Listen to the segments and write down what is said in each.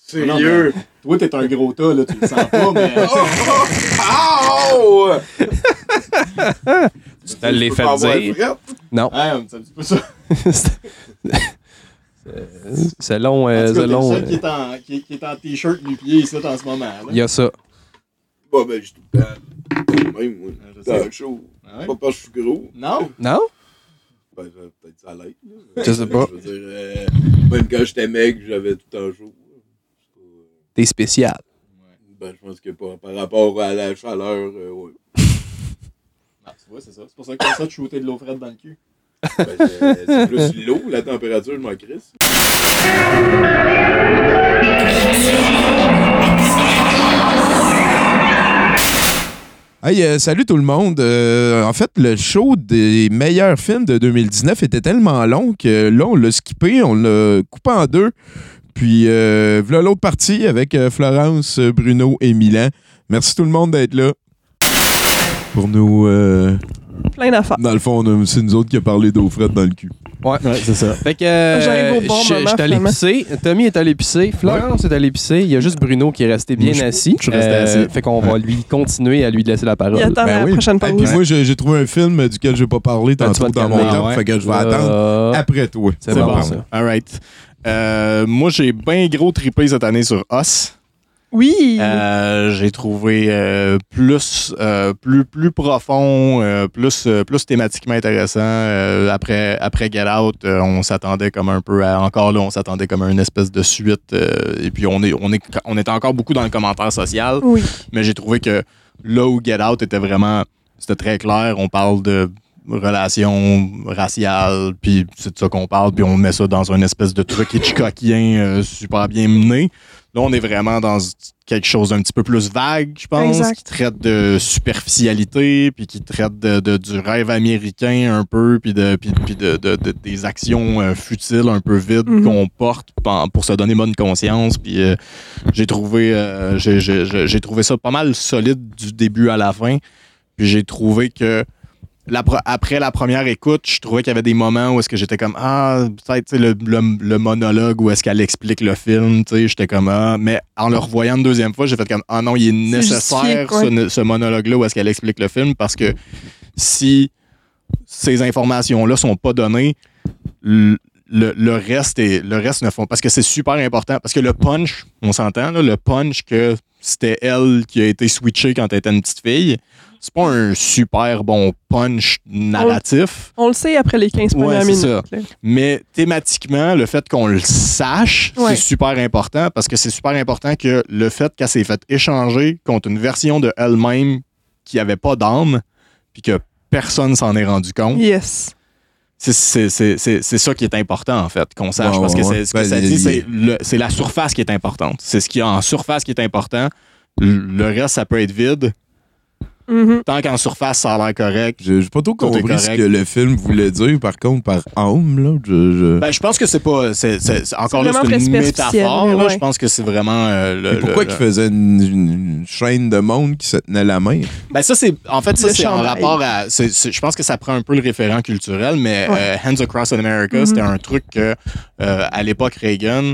Sérieux? Toi, t'es un gros tas, là, tu le sens pas, mais... Oh! Tu te l'es fait dire. Non. Ah, c'est un petit peu ça. C'est long. En tout cas, c'est t'es long. le seul qui est en t-shirt nu-pied ici en ce moment. Là. Il y a ça. Bah, ben, je suis tout le temps. Même, moi. Je Dans sais. le show. Ah ouais? Pas parce que je suis gros. Non? Non? Ben, peut-être ça l'être. là. Je sais pas. Je veux dire, même quand j'étais mec, j'avais tout un show. T'es spécial. Ben, je pense que par rapport à la chaleur, ouais. Ah, tu vois, c'est ça. C'est pour ça que comme ça, tu shootais de l'eau frette dans le cul. Ben, c'est plus l'eau, la température, je m'en crisse. Hey, salut tout le monde. En fait, le show des meilleurs films de 2019 était tellement long que là, on l'a skippé, on l'a coupé en deux. Puis, voilà l'autre partie avec Florence, Bruno et Milan. Merci tout le monde d'être là. Pour nous, Plein d'affaires. dans le fond, c'est nous autres qui a parlé d'eau frette dans le cul. Ouais, c'est ça. Fait que J'arrive au bon je moment, suis allé finalement. pisser. Tommy est allé pisser. Florence est allé pisser. Il y a juste Bruno qui est resté bien assis. je suis resté assis. Fait qu'on va lui continuer à lui laisser la parole. Il attend la prochaine pause. Et puis moi, j'ai trouvé un film duquel je n'ai pas parlé Ben, tu tantôt vas te dans mon calmer. top. Ouais. Fait que je vais attendre après toi. C'est On va bon, parler. ça. All right. Moi, j'ai bien gros trippé cette année sur Us. Oui. J'ai trouvé plus profond, plus thématiquement intéressant. Après Get Out, on s'attendait comme un peu à, encore là, on s'attendait comme à une espèce de suite. Et puis on était encore beaucoup dans le commentaire social. Oui. Mais j'ai trouvé que là où Get Out était vraiment, c'était très clair. On parle de relations raciales, puis c'est de ça qu'on parle, puis on met ça dans une espèce de truc hitchcockien super bien mené. Là, on est vraiment dans quelque chose d'un petit peu plus vague, je pense, Exact. qui traite de superficialité, puis qui traite du rêve américain un peu, puis des actions futiles un peu vides qu'on porte pour se donner bonne conscience. Puis j'ai trouvé ça pas mal solide du début à la fin. Puis j'ai trouvé que après la première écoute, je trouvais qu'il y avait des moments où est-ce que j'étais comme peut-être le monologue où est-ce qu'elle explique le film, j'étais comme mais en le revoyant une deuxième fois, j'ai fait comme non, il est nécessaire ce monologue-là où est-ce qu'elle explique le film, parce que si ces informations-là sont pas données, le reste ne font, parce que c'est super important, parce que le punch, on s'entend là, le punch que c'était elle qui a été switchée quand elle était une petite fille, c'est pas un super bon punch narratif. On le sait après les 15 premières minutes. Ça. Mais thématiquement, le fait qu'on le sache, c'est super important, parce que c'est super important que le fait qu'elle s'est fait échanger contre une version de elle-même qui avait pas d'âme, puis que personne s'en est rendu compte. Yes. C'est ça qui est important, en fait, qu'on sache. Parce que ce que ça dit, c'est la surface qui est importante. C'est ce qui est en surface qui est important. Le reste, ça peut être vide. Tant qu'en surface, ça a l'air correct. J'ai pas trop compris ce que le film voulait dire, par contre, par âme, là. Ben, je pense que c'est pas... encore là, c'est une métaphore. Là. Je pense que c'est vraiment... pourquoi qu'il faisait une chaîne de monde qui se tenait la main? Ben, ça, c'est... En fait, ça, c'est en rapport à... je pense que ça prend un peu le référent culturel, mais Hands Across America, c'était un truc que, à l'époque Reagan...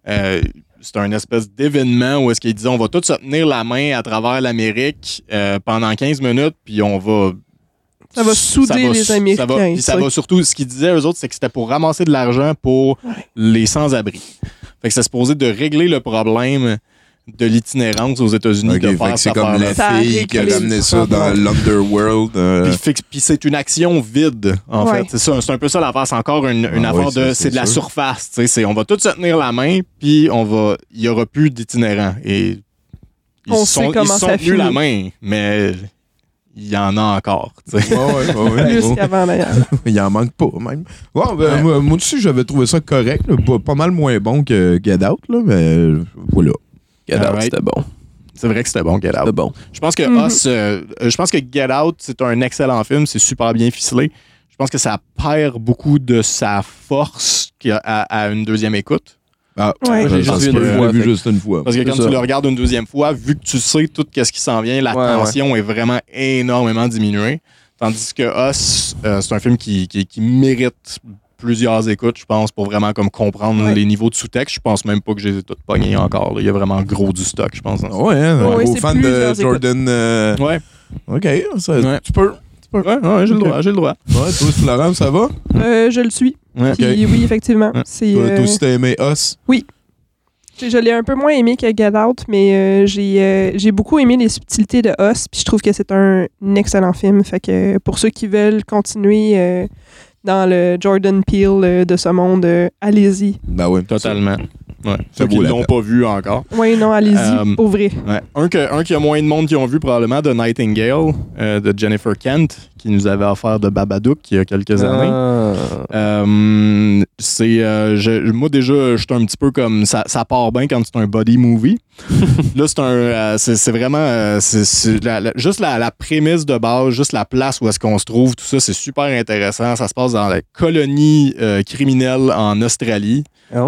c'est un espèce d'événement où est-ce qu'ils disaient on va tous se tenir la main à travers l'Amérique pendant 15 minutes, puis on va... Ça va souder les Américains. Ça va surtout, ce qu'ils disaient eux autres, c'est que c'était pour ramasser de l'argent pour les sans-abri. Fait que c'est supposé de régler le problème de l'itinérance aux États-Unis. Okay, fait que c'est comme la fille qui a ramené ça dans l'Underworld. Puis c'est une action vide, en fait. C'est un peu ça l'affaire. C'est encore une affaire de... C'est de la surface. On va tous se tenir la main, puis il n'y aura plus d'itinérants. Et ils se sont tenus la main, mais il y en a encore. Plus qu'avant, d'ailleurs. Il en manque pas, même. Moi aussi, j'avais trouvé ça correct. Là, pas mal moins bon que Get Out, là, mais voilà. Get Out, c'était bon. C'est vrai que c'était bon, Get Out. C'était bon. Je pense que je pense que Get Out, c'est un excellent film. C'est super bien ficelé. Je pense que ça perd beaucoup de sa force à une deuxième écoute. J'ai vu juste une fois. Parce que quand tu le regardes une deuxième fois, vu que tu sais tout ce qui s'en vient, la tension est vraiment énormément diminuée. Tandis que Us, c'est un film qui mérite plusieurs écoutes, je pense, pour vraiment comme comprendre les niveaux de sous-texte. Je pense même pas que je les ai toutes pognées encore. Là. Il y a vraiment gros du stock, je pense. Ouais, un gros fan de Jordan. Ouais. OK, tu peux. Ouais, j'ai le droit, j'ai le droit. Ouais, toi, Florent, ça va? Je le suis. Ouais. Puis, oui, effectivement. C'est, Toi aussi, t'as aimé Us? Oui. Je l'ai un peu moins aimé que Get Out, mais j'ai beaucoup aimé les subtilités de Us, puis je trouve que c'est un excellent film. Fait que pour ceux qui veulent continuer dans le Jordan Peele de ce monde, allez-y. Ben oui. Totalement. Ouais. Ça Ceux qui vaut la l'ont peine. pas vu encore. Oui, non, allez-y, pour vrai. Ouais. Un qu'il y a moins de monde qui ont vu probablement, de Nightingale, de Jennifer Kent, qui nous avait offert de Babadook il y a quelques années. Moi déjà, je suis un petit peu comme ça part bien quand c'est un body movie. Là, c'est vraiment juste la prémisse de base, juste la place où est-ce qu'on se trouve, tout ça, c'est super intéressant. Ça se passe dans la colonie criminelle en Australie.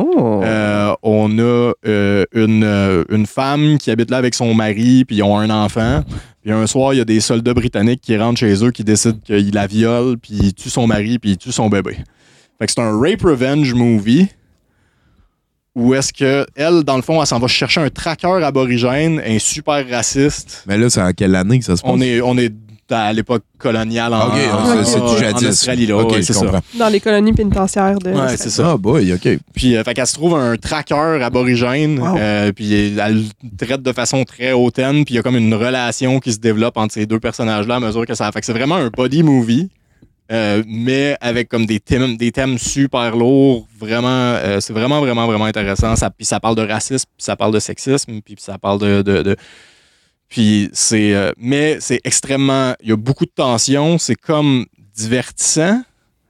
On a une femme qui habite là avec son mari, puis ils ont un enfant. Puis un soir, il y a des soldats britanniques qui rentrent chez eux, qui décident qu'ils la violent, puis ils tuent son mari, puis ils tuent son bébé. Fait que c'est un rape revenge movie où est-ce que elle, dans le fond, elle s'en va chercher un traqueur aborigène, un super raciste. Mais là, c'est en quelle année que ça se passe? On est à l'époque coloniale c'est du jadis. en Australie. Là, OK, c'est je comprends. Dans les colonies pénitentiaires de... Ouais, c'est ça. Ah boy, OK. Puis, fait qu'elle se trouve un traqueur aborigène, puis elle traite de façon très hautaine, puis il y a comme une relation qui se développe entre ces deux personnages-là à mesure que ça... Fait que c'est vraiment un body movie, mais avec comme des thèmes super lourds. Vraiment, c'est vraiment, vraiment, vraiment intéressant. Puis ça parle de racisme, puis ça parle de sexisme, puis ça parle de Puis mais c'est extrêmement... Il y a beaucoup de tension. C'est comme divertissant,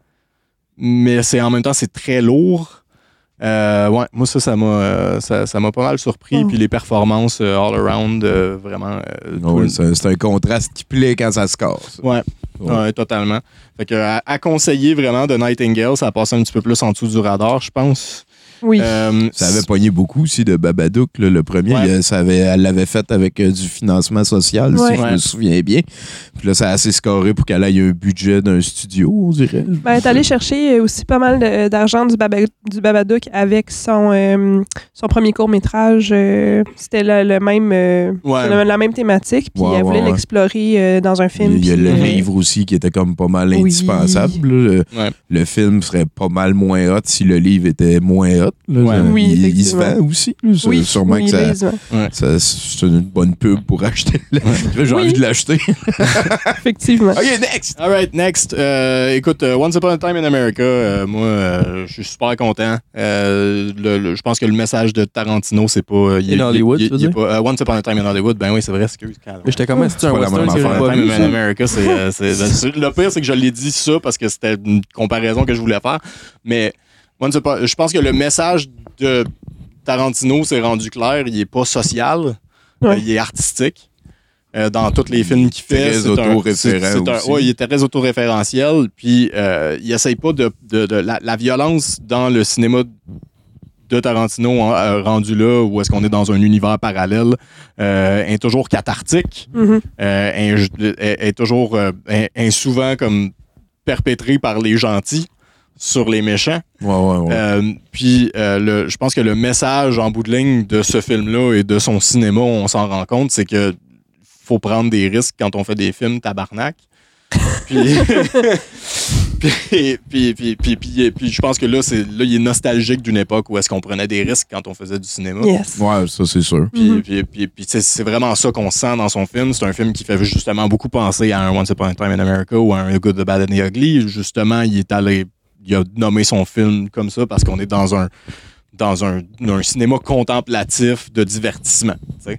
mais en même temps, c'est très lourd. Ouais, moi, ça m'a pas mal surpris. Puis les performances all around, vraiment cool. C'est un contraste qui plaît quand ça se casse. Ouais, totalement. Fait que à conseiller vraiment de Nightingale, ça a passé un petit peu plus en dessous du radar, je pense. Oui. Ça avait pogné beaucoup aussi de Babadook, là, le premier. Ouais. Elle l'avait fait avec du financement social, si je me souviens bien. Puis là, ça a assez scoré pour qu'elle ait un budget d'un studio, on dirait. Ben, elle est allée chercher aussi pas mal d'argent du Babadook avec son premier court-métrage. C'était la même thématique, puis elle voulait l'explorer dans un film. Il y a le livre aussi qui était comme pas mal indispensable. Le film serait pas mal moins hot si le livre était moins hot. Il se vend aussi. Sûrement que c'est une bonne pub pour acheter. J'ai envie de l'acheter. Effectivement. OK, next! All right, next. Écoute, Once Upon a Time in America, moi, je suis super content. Je pense que le message de Tarantino, c'est pas... In Hollywood, tu veux dire? Once Upon a Time in Hollywood, ben oui, c'est vrai, excuse. Mais j'étais comme, c'est un western que j'ai Once Upon pas a Time vu. in America, le pire, c'est que je l'ai dit ça parce que c'était une comparaison que je voulais faire. Mais je pense que le message de Tarantino s'est rendu clair. Il est pas social, il est artistique. Dans tous les films qu'il fait, très autoréférent aussi. Il est très autoréférentiel. Puis il essaye pas de la violence dans le cinéma de Tarantino rendu là où est-ce qu'on est dans un univers parallèle est toujours cathartique, est toujours souvent comme perpétrée par les gentils sur les méchants. Puis je pense que le message en bout de ligne de ce film-là et de son cinéma, on s'en rend compte, c'est que faut prendre des risques quand on fait des films tabarnak. Puis je pense que là, il est nostalgique d'une époque où est-ce qu'on prenait des risques quand on faisait du cinéma. Yes. Ouais, ça, c'est sûr. Puis c'est vraiment ça qu'on sent dans son film. C'est un film qui fait justement beaucoup penser à un Once Upon a Time in America ou à un Good, the Bad and the Ugly. Justement, il a nommé son film comme ça parce qu'on est dans un cinéma contemplatif de divertissement. T'sais.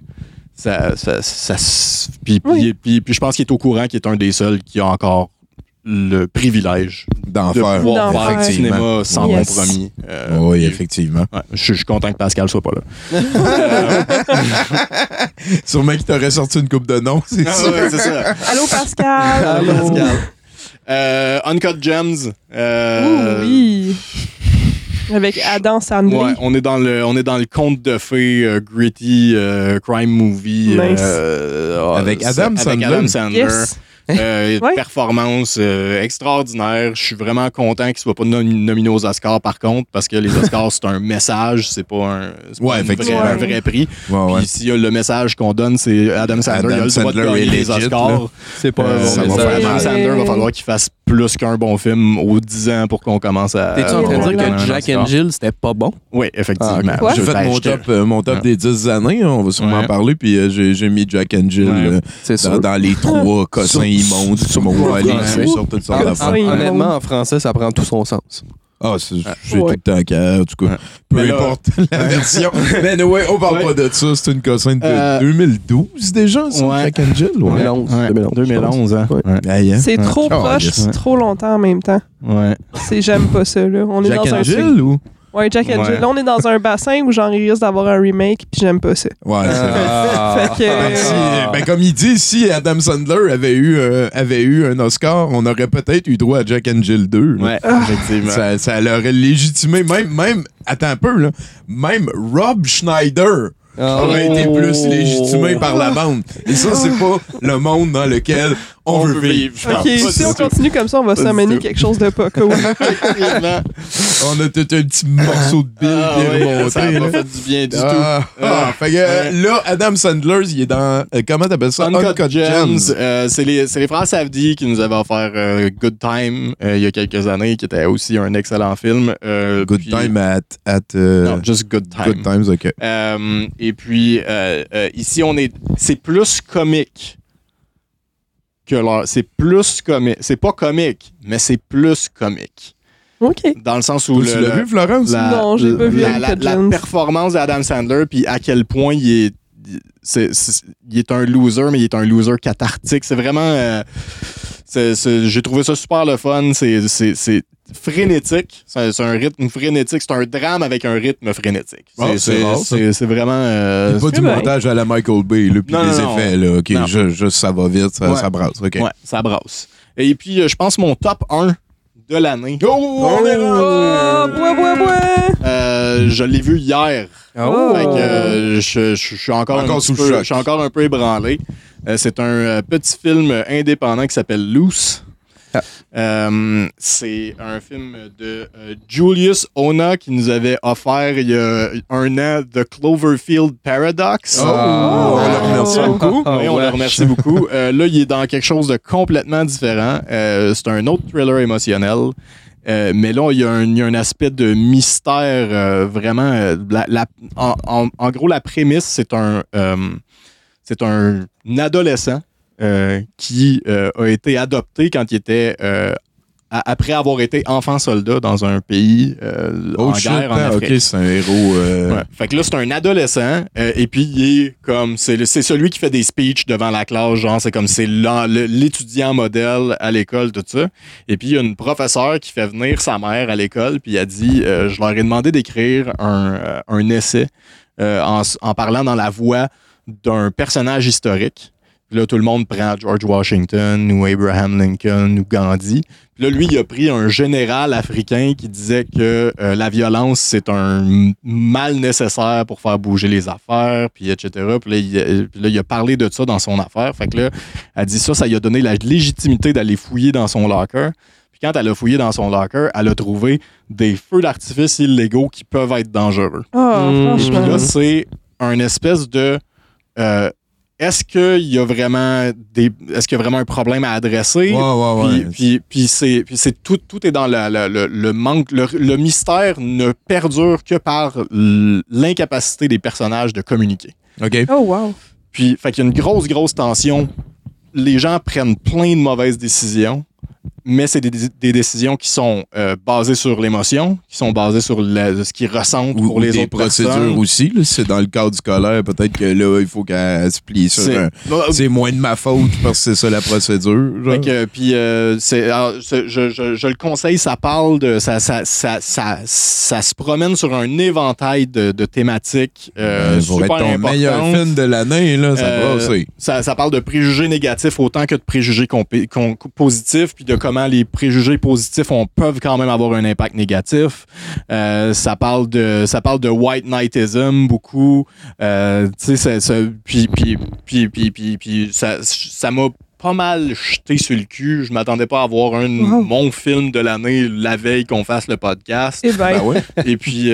Puis je pense qu'il est au courant qu'il est un des seuls qui a encore le privilège d'en de faire. pouvoir faire du cinéma sans compromis. Oui, effectivement. Ouais, je suis content que Pascal soit pas là. Sûrement qu'il t'aurait sorti une coupe de noms, c'est ça. Ouais, c'est ça. Allô, Pascal! Allô, Pascal. Uncut Gems. Oui! Avec Adam Sandler. Ouais, on est dans le conte de fées, gritty, crime movie. Nice. Avec Adam Sandler. Yes. Ouais. Performance extraordinaire. Je suis vraiment content qu'il soit pas nominé aux Oscars, par contre, parce que les Oscars, c'est un message, c'est pas effectivement. un vrai prix. Ouais. Puis s'il y a le message qu'on donne, c'est Adam Sandler, il a le droit de gagner les Oscars. C'est pas un bon ça va message. faire mal. Adam Sandler va falloir qu'il fasse plus qu'un bon film aux 10 ans pour qu'on commence à... T'es-tu en train de dire gagner que un Jack Oscar? and Jill, c'était pas bon? Oui, effectivement. Ah, quoi? J'ai fait mon top des 10 années, hein, on va sûrement en parler, puis j'ai mis Jack and Jill Ouais. C'est sûr. dans les 3 cossins immondes du monde aller français. sur toutes sortes d'affaires. Oui, Honnêtement, en français, ça prend tout son sens. Ah, j'ai Ouais. tout le temps qu'à, en tout cas. Ouais. Peu Mais là- importe la version. Mais ouais, on parle Ouais. pas de ça. C'est une cossin de 2012 déjà, ça, Ouais. Jack and Jill. Ouais. 2011. Ouais. 2011, hein? Ouais. Ouais. Aïe, hein. C'est trop Ouais. proche, Ouais. trop longtemps en même temps. Ouais. J'aime pas ça, là. On est Jack dans and un truc. Jill ou? Ouais, Jack and Ouais. Jill. Là, on est dans un bassin où genre, il risque d'avoir un remake, puis j'aime pas ça. Ouais, c'est vrai. Fait que- Ben, comme il dit, si Adam Sandler avait eu un Oscar, on aurait peut-être eu droit à Jack and Jill 2. là. Ouais, effectivement. Ça l'aurait légitimé. Même, attends un peu, là. Même Rob Schneider aurait été plus légitimé par la bande. Et ça, c'est pas le monde dans lequel on veut vivre. Non, Ok, pas si du on tout. continue comme ça, on va Pas du s'amener tout. quelque chose de pas cool. Effectivement. On a tout un petit morceau de bille Ah qui est ouais, remonté. ça a là. pas fait du bien du Fait que là, Adam Sandler, il est dans. Comment t'appelles ça? tout. Uncut Gems, c'est les frères Safdie qui nous avaient offert Good Time il y a quelques années, qui était aussi un excellent film. Good puis- Time at Non, just Good Time. Good Times, ok. Et puis, ici, c'est plus comique que leur. C'est plus comique. C'est pas comique, mais c'est plus comique. OK. Dans le sens où Tu l'as vu, Florence? Non, j'ai pas vu la Uncut Gems. performance d'Adam Sandler, puis à quel point il est un loser, mais il est un loser cathartique. C'est vraiment. J'ai trouvé ça super le fun. C'est frénétique. C'est un rythme frénétique. C'est un drame avec un rythme frénétique. C'est rare, ça. C'est vraiment. Pas du bien. montage à la Michael Bay, là, puis Non, des non, effets, là. OK, non. juste ça va vite, Ouais. ça brasse. OK. Ouais, ça brasse. Et puis, je pense mon top 1 de l'année. Oh, on est Oh, bois. Je l'ai vu hier. Oh. Fait que, je suis encore Sous le peu, choc. je suis encore un peu ébranlé. C'est un petit film indépendant qui s'appelle Loose. C'est un film de Julius Ona qui nous avait offert il y a un an The Cloverfield Paradox. Oh, on le remercie beaucoup. Oui, on le remercie beaucoup. Là, il est dans quelque chose de complètement différent. C'est un autre thriller émotionnel. Mais là, il y a un aspect de mystère vraiment. En gros, la prémisse, c'est un adolescent qui a été adopté quand il était après avoir été enfant soldat dans un pays en guerre en Afrique. OK, c'est un héros. Ouais. Fait que là, c'est un adolescent, et puis il est comme. C'est celui qui fait des speeches devant la classe, genre, c'est comme c'est l'étudiant modèle à l'école, tout ça. Et puis il y a une professeure qui fait venir sa mère à l'école, puis elle dit je leur ai demandé d'écrire un essai en parlant dans la voix d'un personnage historique. Puis là, tout le monde prend George Washington ou Abraham Lincoln ou Gandhi. Puis là, lui, il a pris un général africain qui disait que la violence, c'est un mal nécessaire pour faire bouger les affaires, puis etc. Puis là, il a parlé de ça dans son affaire. Fait que là, elle dit ça lui a donné la légitimité d'aller fouiller dans son locker. Puis quand elle a fouillé dans son locker, elle a trouvé des feux d'artifice illégaux qui peuvent être dangereux. Oh, Puis franchement. là, c'est un espèce de... est-ce qu'il y a vraiment un problème à adresser? Ouais. Puis c'est tout est dans le manque. Le mystère ne perdure que par l'incapacité des personnages de communiquer. OK. Oh, wow. Puis, fait qu'il y a une grosse tension. Les gens prennent plein de mauvaises décisions, mais c'est des décisions qui sont basées sur l'émotion, qui sont basées sur ce qu'ils ressentent pour les des autres procédures personnes. aussi. Là, c'est dans le cadre scolaire, peut-être que là, il faut qu'elle se plie sur c'est moins de ma faute parce que c'est ça la procédure. Genre. Fait que, puis, je le conseille, ça parle de. Ça se promène sur un éventail de thématiques pour super être ton importantes. meilleur film de l'année, là, ça va aussi. Ça parle de préjugés négatifs autant que de préjugés positifs, puis de comment les préjugés positifs peuvent quand même avoir un impact négatif. Ça parle de white knightism beaucoup. Tu sais, puis ça m'a pas mal jeté sur le cul. Je m'attendais pas à avoir mon film de l'année la veille qu'on fasse le podcast. Eh ben, Et puis,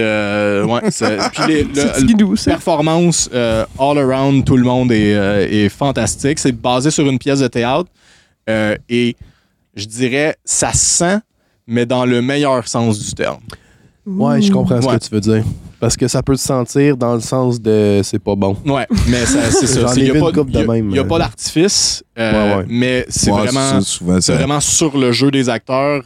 puis c'est doux, ça. performance all around, tout le monde est fantastique. C'est basé sur une pièce de théâtre et je dirais, ça se sent, mais dans le meilleur sens du terme. Ouais, je comprends ce que tu veux dire. Parce que ça peut se sentir dans le sens de c'est pas bon. Ouais, mais c'est ça. J'en Il ai vu une couple de même. n'y a pas d'artifice, mais c'est vraiment, souvent, vraiment sur le jeu des acteurs.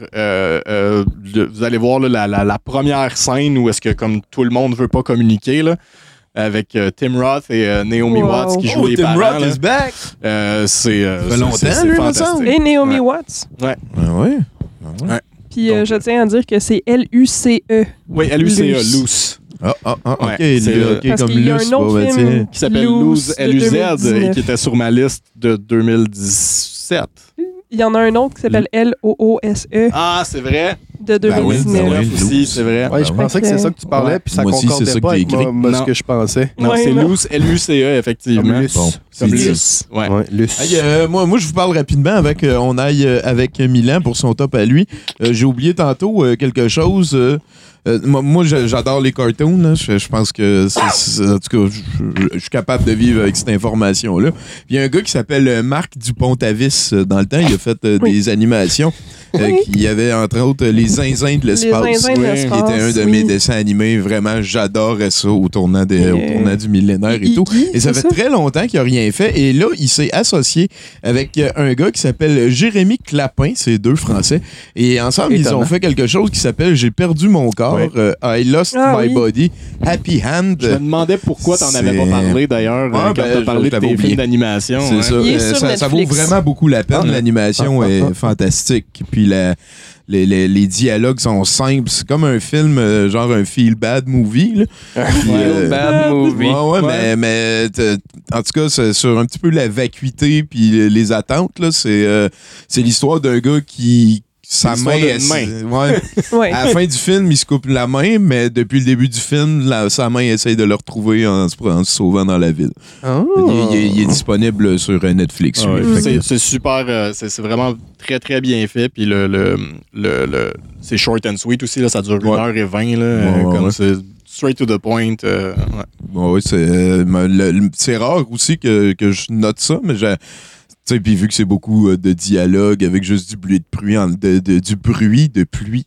Vous allez voir là, la première scène où est-ce que comme tout le monde veut pas communiquer là, avec Tim Roth et Naomi Watts qui jouent les Tim parents. Roth is back! C'est fait longtemps, c'est lui, fantastique. Et Naomi Watts. Ouais. Ouais. Puis Donc, je tiens à dire que c'est L-U-C-E. Oui, LUCE, Loose. OK. Ouais, c'est- Parce comme qu'il y a Luce, un autre bah, film tiens. Qui s'appelle Loose Lose, de LUZ, 2019. et qui était sur ma liste de 2017. Il y en a un autre qui s'appelle L-O-O-S-E Ah, c'est vrai. de Ben oui, 2019. ben oui. Aussi, c'est vrai. Ouais, je pensais que c'est ça que tu parlais, Ouais. puis ça Moi aussi, concordait c'est ça pas que j'ai avec écrit. moi, ce Non. que je pensais. Non, Ouais, c'est non. Loose, LUCE, effectivement. Comme Luce. Bon, Comme c'est dit. Luce. Ouais. Ouais, Luce. Hey, moi, je vous parle rapidement avec on aille avec Milan pour son top à lui. J'ai oublié tantôt quelque chose. Moi, j'adore les cartoons. Là. Je pense que, en tout cas, je suis capable de vivre avec cette information-là. Puis il y a un gars qui s'appelle Marc Dupont-Avis. Dans le temps, il a fait des animations. Oui. Qui y avait, entre autres, Les Zinzins de l'espace. Les Zinzins de Oui. l'espace, Qui était un de oui. mes dessins animés. Vraiment, j'adorais ça au tournant du millénaire et tout. Iggy, Et ça c'est fait très longtemps qu'il n'a rien fait. Et là, il s'est associé avec un gars qui s'appelle Jérémy Clapin. C'est deux Français. Et ensemble, Étonnant. ils ont fait quelque chose qui s'appelle J'ai perdu mon corps. I lost my oui. body. Happy Hand. Je me demandais pourquoi t'en avais pas parlé, d'ailleurs, Ouais, quand ben, t'as parlé je de l'avais tes oublié. films d'animation. C'est hein. ça. Il est sur Ça vaut Netflix. vraiment beaucoup la peine. L'animation est fantastique. Puis les dialogues sont simples. C'est comme un film, genre un feel-bad movie. Là. Puis, Bad movie. Ouais. Mais en tout cas, c'est sur un petit peu la vacuité puis les attentes. Là, c'est l'histoire d'un gars qui... Sa main, l'histoire d'une main. Ouais. Ouais. À la fin du film, il se coupe la main, mais depuis le début du film, sa main essaye de le retrouver en se sauvant dans la ville. Oh. Il est disponible sur Netflix. Ah ouais, lui. Fait que- c'est super, c'est vraiment très très bien fait. Puis c'est short and sweet aussi, là, ça dure 1h20. Là, comme c'est straight to the point. Ouais. Ouais, c'est rare aussi que je note ça, mais tu sais, puis vu que c'est beaucoup de dialogue avec juste du bruit de pluie, du bruit de pluie.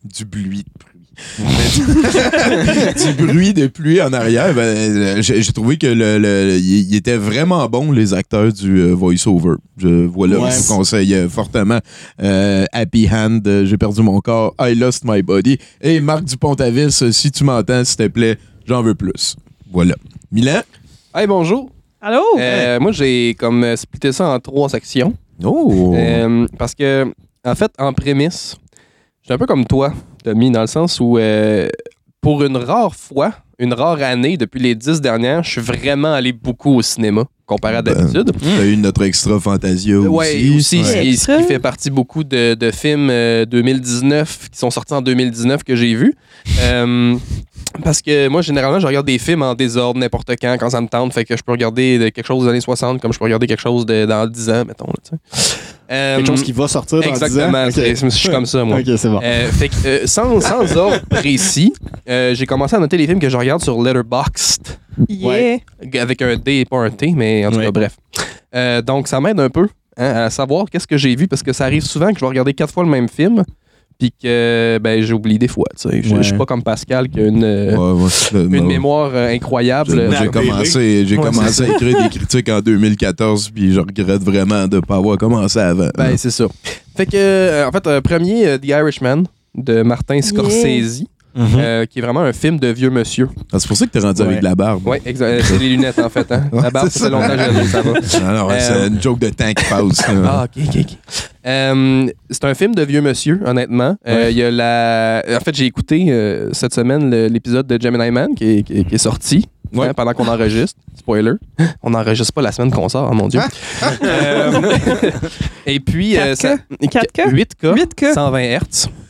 Du bruit de pluie en arrière, j'ai trouvé que il était vraiment bon, les acteurs du voice-over. Voilà, Ouais. je vous conseille fortement Happy Hand, J'ai perdu mon corps, I lost my body. Et Marc Dupont-Avis, si tu m'entends, s'il te plaît, j'en veux plus. Voilà. Milan? Hey, bonjour. Allô? Moi, j'ai comme splitté ça en 3 sections. Oh! Parce que, en fait, en prémisse, je suis un peu comme toi, Tommy, dans le sens où, pour une rare fois, une rare année, depuis les 10 dernières, je suis vraiment allé beaucoup au cinéma, comparé à d'habitude. T'as eu notre extra Fantasia aussi. Oui, aussi, Ouais. ce qui fait partie beaucoup de films 2019, qui sont sortis en 2019 que j'ai vus. Parce que moi, généralement, je regarde des films en désordre n'importe quand ça me tente. Fait que je peux regarder quelque chose des années 60 comme je peux regarder quelque chose dans 10 ans, mettons. Là, tu sais. Quelque chose qui va sortir dans 10 ans. Exactement. Ok. Je suis comme ça, moi. Ok, c'est bon. Fait que, sans ordre précis, j'ai commencé à noter les films que je regarde sur Letterboxd. Yeah. ouais. Avec un D et pas un T, mais en tout cas, Ouais. bref. Donc, ça m'aide un peu à savoir qu'est-ce que j'ai vu, parce que ça arrive souvent que je vais regarder 4 fois le même film, puis que j'oublie des fois. Tu sais. Je suis pas comme Pascal qui a une mémoire incroyable. J'ai commencé à écrire des critiques en 2014, puis je regrette vraiment de ne pas avoir commencé avant. C'est ça. Fait que, en fait, premier, The Irishman de Martin Scorsese. Qui est vraiment un film de vieux monsieur. Ah, c'est pour ça que t'es rendu avec de la barbe. Oui, exact. C'est les lunettes, en fait. Hein? La barbe, ça fait longtemps que je l'ai, ça va. Alors, c'est une joke de temps qui passe. Ah, OK. C'est un film de vieux monsieur, honnêtement. Il y a En fait, j'ai écouté cette semaine l'épisode de Gemini Man qui est sorti. Ouais. Pendant qu'on enregistre. Spoiler. On n'enregistre pas la semaine qu'on sort, mon Dieu. Et puis... 4K? 4K? 8K. 8K. 120 Hz.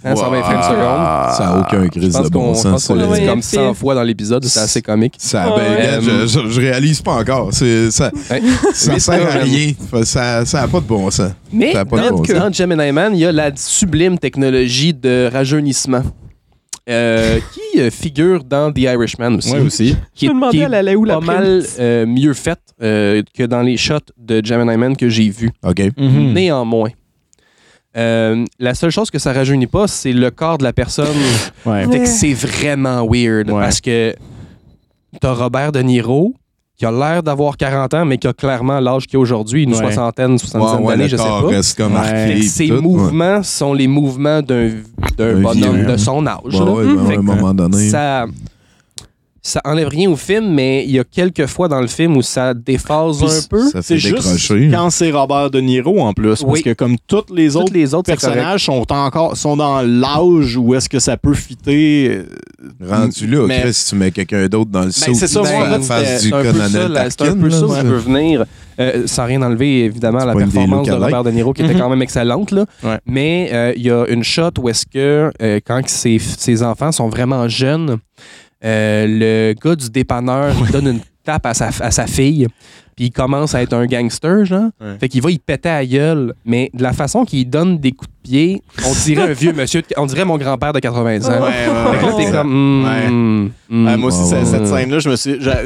Hein, 120 frames secondes. Ça n'a aucun crise de bon Je pense sens. qu'on l'a dit Ouais, comme film. 100 fois dans l'épisode, c'est assez comique. Ça, Ouais. je réalise pas encore. Ça Ouais. sert à rien. Ça n'a pas de bon sens. Mais Ça a pas de dans, bon sens. dans Gemini Man, il y a la sublime technologie de rajeunissement qui figure dans The Irishman aussi. Ouais, aussi. Qui Je me demandais, elle allait où la pas mal prémisse? mieux faite que dans les shots de Gemini Man que j'ai vus. OK. Mhm. Néanmoins, la seule chose que ça rajeunit pas, c'est le corps de la personne. Ouais. Fait que c'est vraiment weird Ouais. parce que t'as Robert De Niro qui a l'air d'avoir 40 ans, mais qui a clairement l'âge qu'il a aujourd'hui, une Ouais. soixantaine d'années, le je sais corps pas. reste comme Ouais. arqué, Fait que pis ses tout, ouais. mouvements sont les mouvements d'un Un bonhomme vieux, de hein. son âge. Ouais, là. ouais, ben, Fait à un que moment donné. ça enlève rien au film, mais il y a quelques fois dans le film où ça déphase Puis un peu. Ça C'est fait juste décrocher. quand c'est Robert De Niro en plus. Parce Oui. que comme tous les Toutes autres les autres, c'est correct. personnages sont dans l'âge où est-ce que ça peut fitter. Rendu là, Mais- Chris, si tu mets quelqu'un d'autre dans le saut, c'est ça, tu moi, en fais la fait, face du C'est un peu ça, colonel là, c'est un Tarkin. peu ça où là, je veux venir, sans rien enlever évidemment à la C'est pas une des performance de look-alike. Robert De Niro qui était Mhm. quand même excellente là. Ouais. Mais il y a une shot où est-ce que quand ses enfants sont vraiment jeunes, le gars du dépanneur il donne une tape à sa fille, puis il commence à être un gangster, genre. Ouais. Fait qu'il va y péter à la gueule, mais de la façon qu'il donne des coups de pied, on dirait un vieux monsieur, on dirait mon grand-père de 80 ans. Ouais, Fait que là, t'es comme... Ouais. Moi aussi, Ouais, cette ouais. scène-là, je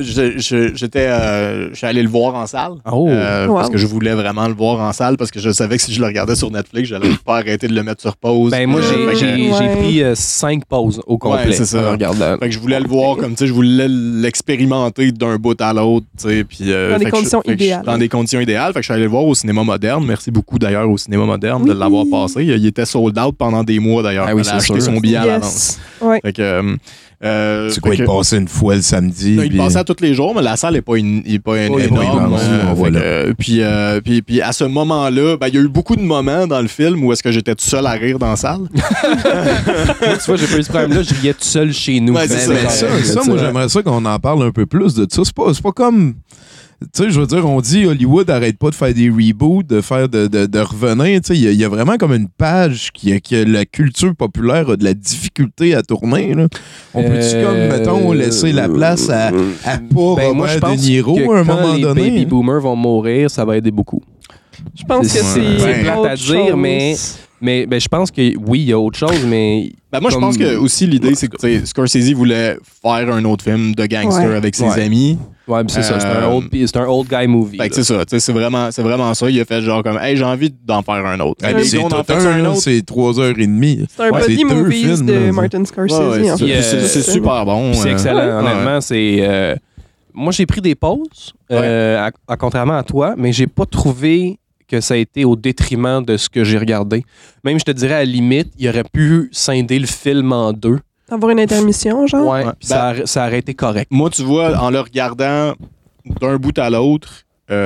suis allé le voir en salle. Oh. Parce Wow. que je voulais vraiment le voir en salle parce que je savais que si je le regardais sur Netflix, j'allais pas arrêter de le mettre sur pause. Ben moi, Fait que- j'ai Ouais. pris 5 pauses au complet. Ouais, c'est ça. en regardant. Fait que je voulais le voir comme, tu sais, je voulais l'expérimenter d'un bout à l'autre, tu sais, puis... Dans des conditions idéales. Dans des conditions idéales. Fait que je suis allé le voir au cinéma moderne. Merci beaucoup, d'ailleurs, au cinéma moderne de Oui. l'avoir passé. Il était sold out pendant des mois, d'ailleurs. Ah oui, Il a c'est acheté sûr. son billet à l'avance. Yes. Ouais. Fait que... Tu quoi, fait il que- passait une fois le samedi. non, il puis- passait à tous les jours, mais la salle n'est pas, Oui, énorme. non, Fait voilà. que, puis à ce moment-là, ben, il y a eu beaucoup de moments dans le film où est-ce que j'étais tout seul à rire dans la salle. Moi, tu vois, j'ai pas eu ce problème-là. Je riais tout seul chez nous. Ouais, c'est Ben, ça. ben, Ça, moi, j'aimerais ça qu'on en parle un peu plus de ça. C'est pas comme. Tu sais, je veux dire, on dit Hollywood arrête pas de faire des reboots, de faire de revenir. Tu sais, il y a vraiment comme une page que la culture populaire a de la difficulté à tourner. Là. On peut-tu, comme, mettons, laisser la place à pas Ben, moi, je Robert pense De Niro que à un quand moment les donné? baby boomers vont mourir, ça va aider beaucoup. Je pense que C'est c'est plate à autre dire, chose. mais ben, je pense que oui, il y a autre chose, mais Ben, moi, je Comme- pense que aussi l'idée, c'est que tu sais, Scorsese voulait faire un autre film de gangster Ouais. avec ses Ouais. amis. ouais, c'est ça. Euh, C'est un old guy movie. Fait que là. c'est ça, tu sais, c'est vraiment ça. Il a fait genre comme, hey, j'ai envie d'en faire un autre. Ah, Hey, puis les c'est gars, on en tout fait un, un là, autre. c'est 3h30. C'est un Ouais, buddy c'est deux movies films, de là. Martin Scorsese. Ouais, ouais, en Puis, fait. c'est super bon. C'est excellent, Ouais. honnêtement. C'est moi, j'ai pris des pauses, à contrairement à toi, mais j'ai pas trouvé que ça a été au détriment de ce que j'ai regardé. Même, je te dirais, à la limite, il aurait pu scinder le film en deux. Avoir une intermission, genre. Ouais, Ouais. puis ça aurait été correct. Moi, tu vois, en le regardant d'un bout à l'autre,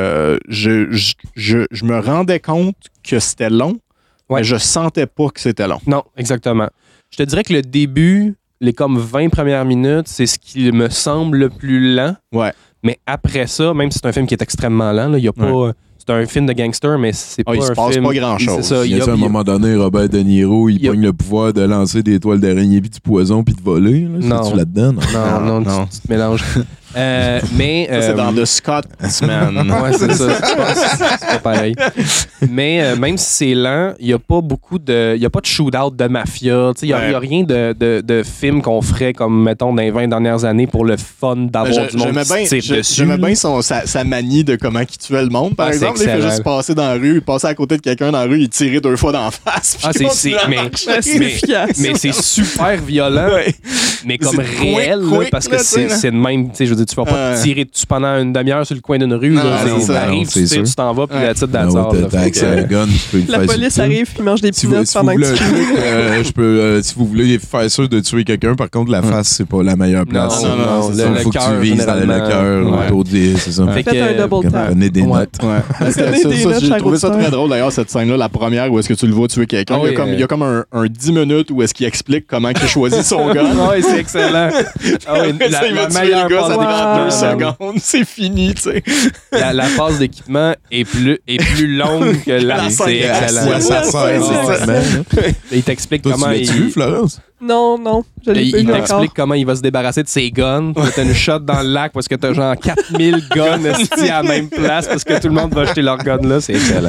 je me rendais compte que c'était long, Ouais. mais je sentais pas que c'était long. Non, exactement. Je te dirais que le début, les comme 20 premières minutes, c'est ce qui me semble le plus lent. Ouais. Mais après ça, même si c'est un film qui est extrêmement lent, là, il y a pas. C'est un film de gangster, mais c'est pas il se un passe film. pas grand-chose. C'est ça. Il y a, à un moment donné, Robert De Niro, il il y a- pogne le pouvoir de lancer des toiles d'araignée puis du poison puis de voler. Là. Non. C'est-tu là-dedans? Non. Non, Non. tu te mélanges. Mais. Ça, c'est dans The Scotsman. Ouais, c'est ça. C'est pas pareil. Mais même si c'est lent, il n'y a pas beaucoup de. Il n'y a pas de shootout de mafia. Il n'y a, Ouais. y a rien de film qu'on ferait comme, mettons, dans les 20 dernières années pour le fun d'avoir du monde qui se tire dessus. J'aimais bien sa manie de comment il tuait le monde. Par Ah, c'est exemple, il fait excellent. juste passer dans la rue, il passait à côté de quelqu'un dans la rue, il tirait 2 fois dans la face. puis Ah, il c'est continuait à mais, marcher. C'est mais, efficace. mais c'est super violent, mais comme C'est réel, quick, là, quick, parce que là, tu sais, c'est de même. Tu sais, je veux dire, tu vas pas te tirer dessus pendant une demi-heure sur le coin d'une rue. Non, là. non, C'est- ça, t'arrives, non, tu c'est tires, sûr. tu t'en vas, puis Ouais. la titre Ah, d'hazard. ouais, là. t'as Fait accès que, à un gun, tu peux le La faire police subtil. arrive puis mange des Si vous, peanuts si vous pendant que voulez un tu truc, je peux, si vous voulez faire sûr de tuer quelqu'un, par contre, la face, c'est pas la meilleure place. Non, non, Il c'est le faut que cœur, tu vises dans le généralement. cœur, Ouais. autour des. C'est ça. Fait Faites un que, double tap. Prenez des Ouais. notes. Ouais. Donnez des notes J'ai chaque trouvé ça auditeur. très drôle d'ailleurs, cette scène-là, la première où est-ce que tu le vois tuer quelqu'un. Ah oui, il y a comme un 10 minutes où est-ce qu'il explique comment il choisit son gun. Ouais, c'est excellent. Ah oui, Ça, il va la tuer meilleure les gars, part ça de décolle pendant 2 secondes, c'est fini, tu sais. La phase d'équipement est plus longue que La c'est scène, excellent. Ouais, ça sert. Il t'explique Toi, comment tu l'as-tu vu, Florence? Non, je l'ai pas il vu encore. t'explique comment il va se débarrasser de ses guns. T'as une shot dans le lac parce que t'as genre 4000 guns esti à la même place parce que tout le monde va jeter leurs guns là. C'est excellent.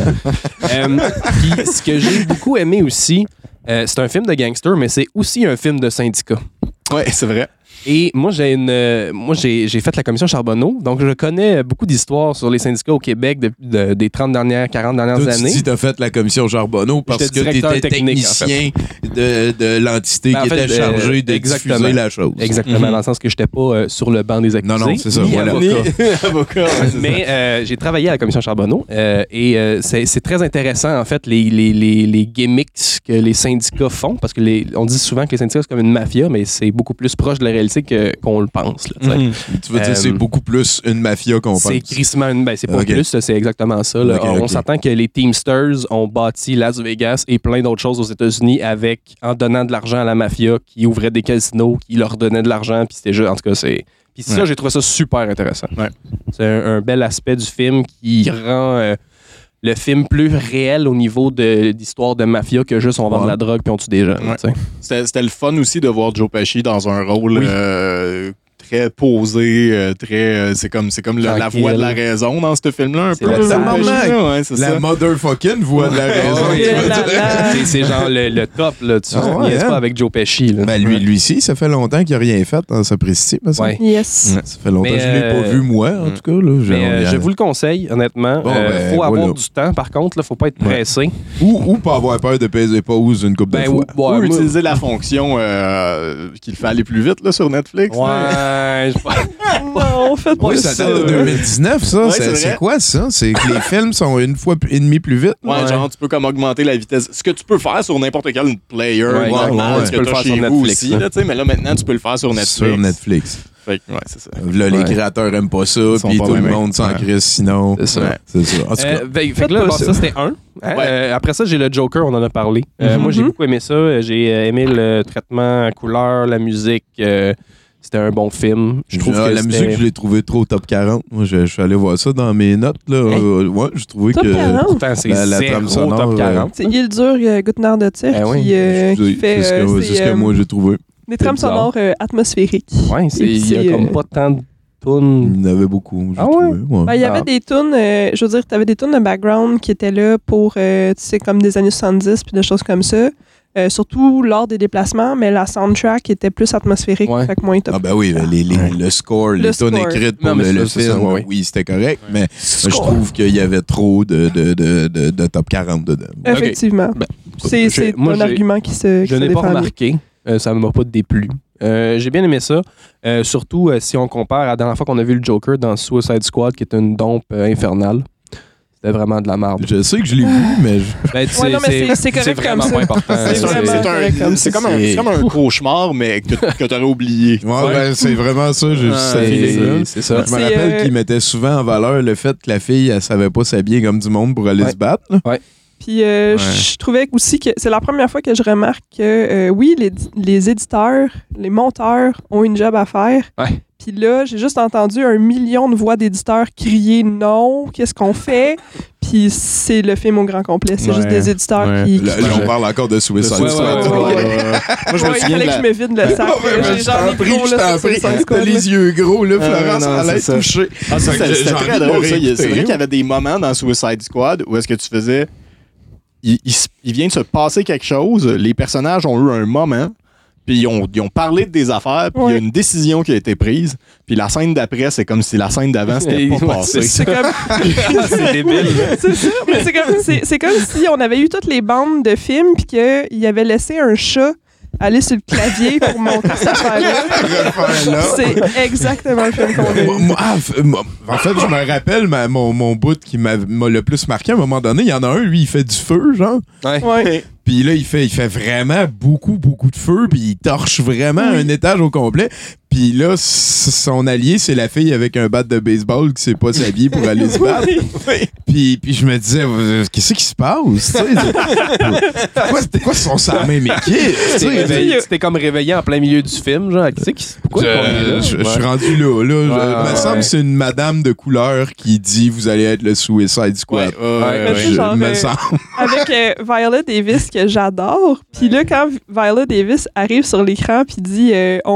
Puis ce que j'ai beaucoup aimé aussi, c'est un film de gangster, mais c'est aussi un film de syndicat. Ouais, c'est vrai. Et moi, j'ai fait la commission Charbonneau, donc je connais beaucoup d'histoires sur les syndicats au Québec des 40 dernières Toi, années. tu dis t'as fait la commission Charbonneau parce J'étais que directeur t'étais technique, technicien de l'entité Ben, en qui fait, était chargée de exactement. diffuser la chose. Exactement, dans le sens que j'étais pas sur le banc des accusés. Non, c'est ça, ni voilà. avocat. Mais j'ai travaillé à la commission Charbonneau et c'est très intéressant, en fait, les gimmicks que les syndicats font, parce que on dit souvent que les syndicats, c'est comme une mafia, mais c'est beaucoup plus proche de la réalité qu'on le pense. Là, Tu veux dire c'est beaucoup plus une mafia qu'on pense. C'est crissement c'est pas Ok. plus, c'est exactement ça. Là. Ok. On s'entend que les Teamsters ont bâti Las Vegas et plein d'autres choses aux États-Unis en donnant de l'argent à la mafia qui ouvrait des casinos, qui leur donnait de l'argent, puis c'était juste, en tout cas, c'est... Puis ça, j'ai trouvé ça super intéressant. Ouais. C'est un bel aspect du film qui rend le film plus réel au niveau d'histoire de mafia que juste on vend de la drogue puis on tue des jeunes. Ouais. Tu sais. C'était le fun aussi de voir Joe Pesci dans un rôle Oui. très posé, c'est comme la Tranquille. voix de la raison dans ce film-là un C'est peu. la Joe tabarnak. Pesci, là, ouais, c'est La ça. motherfucking voix de la raison. Oui, tu veux dire. c'est genre le top, là. Tu Ah ouais, niaises hein? pas avec Joe Pesci. Là. Ben, lui-ci, ça fait longtemps qu'il n'a rien fait dans sa prestige. Ouais. Yes. Ça fait longtemps Mais, que je ne l'ai pas vu, moi, en tout cas. Là. Mais je vous le conseille, honnêtement. Bon, ben, faut avoir voilà. du temps, par contre. Il faut pas être pressé. Ou pas avoir peur de peser pause une couple de Ben, fois. ouais, Ou moi- utiliser la fonction qui le fait aller plus vite là, sur Netflix. là. Ouais, Non, faites pas Oui, ça date de 2019, ça. Ouais, c'est C'est vrai. quoi, ça? C'est que les films sont une fois et demie plus vite. Ouais, genre, tu peux comme augmenter la vitesse. Ce que tu peux faire sur n'importe quel player Ouais, normal, ouais, ce tu peux que le t'as faire chez sur vous Netflix, aussi, là. là, tu sais, mais là, maintenant, tu peux le faire sur Netflix. Sur Netflix. Fait que, ouais, c'est ça. Là, les Ouais. créateurs aiment pas ça, Ils sont puis pas tout le bien. monde s'en Ouais. crisse sinon. C'est ça. Ouais. C'est ça. En tout cas, fait que Faites là, pas bon, ça. ça, c'était un. Hein? Ouais. Après ça, j'ai le Joker, on en a parlé. Moi, j'ai beaucoup aimé ça. J'ai aimé le traitement couleur, la musique. C'était un bon film. Je trouve que la musique, je l'ai trouvé trop top 40. Moi, je suis allé voir ça dans mes notes. Là. Ouais, j'ai trouvé Top que. 40? Pourtant, c'est La zéro trame sonore, top 40. C'est Hildur Gutner de Tir Eh oui. qui fait C'est ce que moi j'ai trouvé. des trames bizarre. sonores atmosphériques. Ouais, il y Et a comme pas tant de tunes. Il y en avait beaucoup. j'ai Ah trouvé. ouais? Ben, il y avait Ah. des tunes, je veux dire, tu avais des tunes de background qui étaient là pour, tu sais, comme des années 70 puis des choses comme ça. Surtout lors des déplacements, mais la soundtrack était plus atmosphérique, Ouais. fait que moins top. Ah ben oui, le score, les score. tunes écrites pour Non, mais le c'est ça, film, ouais. oui, c'était correct, mais je trouve qu'il y avait trop de top 40 dedans. Effectivement. Ben, c'est moi, un argument qui se Je qui se n'ai pas défend bien. remarqué. Ça ne m'a pas déplu. J'ai bien aimé ça. Surtout si on compare à la dernière fois qu'on a vu le Joker dans Suicide Squad, qui est une dompe infernale. C'était vraiment de la merde. Je sais que je l'ai vu, mais Ben, Ouais, non, mais c'est correct vraiment comme ça. pas important. C'est vraiment correct comme C'est ça. comme un cauchemar, mais que t'aurais oublié. ouais, ben, c'est vraiment ça, j'ai juste cette feeling-là. C'est ça. Je me C'est, rappelle qu'il mettait souvent en valeur le fait que la fille, elle savait pas s'habiller comme du monde pour aller Ouais. se battre. là. Puis je trouvais aussi que c'est la première fois que je remarque que oui, les éditeurs, les monteurs ont une job à faire. Ouais. Puis là, j'ai juste entendu 1 million de voix d'éditeurs crier non, qu'est-ce qu'on fait? Puis c'est le film au grand complet. C'est juste Ouais. des éditeurs Ouais. qui. Là, on parle encore de Suicide Ouais, Squad. ouais, ouais, Moi, je me Ouais, il souviens de fallait que la... je me vide le sac. J'ai genre les gros là sur Suicide T'as Squad, là. les yeux gros, là, Ah, Florence, non, elle a c'est ça. touché. Ah, ça, Fait que c'était j'ai très envie de drôle, le ça. réécouter, C'est vrai hein. qu'il y avait des moments dans Suicide Squad où est-ce que tu faisais... Il vient de se passer quelque chose, les personnages ont eu un moment, puis ils ont parlé de des affaires, puis il y a Ouais. une décision qui a été prise, puis la scène d'après, c'est comme si la scène d'avant, c'était pas Ouais, passé. C'est comme. C'est débile. C'est ça, mais c'est comme si on avait eu toutes les bandes de films puis qu'il avait laissé un chat aller sur le clavier pour monter cette affaire-là. C'est exactement le film qu'on a eu. En fait, je me rappelle mon bout qui m'a le plus marqué à un moment donné. Il y en a un, lui, il fait du feu, genre. Ouais. Puis là, il fait vraiment beaucoup de feu, puis il torche vraiment un étage au complet. Puis Puis là, son allié, c'est la fille avec un bat de baseball qui sait pas s'habiller pour aller se battre. Puis je me disais, qu'est-ce qui se passe? Pourquoi ils sont sur la même équipe? Tu t'es comme réveillé en plein milieu du film, genre, pourquoi Je suis rendu là. Il me semble que c'est une madame de couleur qui dit vous allez être le Suicide Squad. Me semble. Avec Viola Davis que j'adore. Puis là, quand Viola Davis arrive sur l'écran puis dit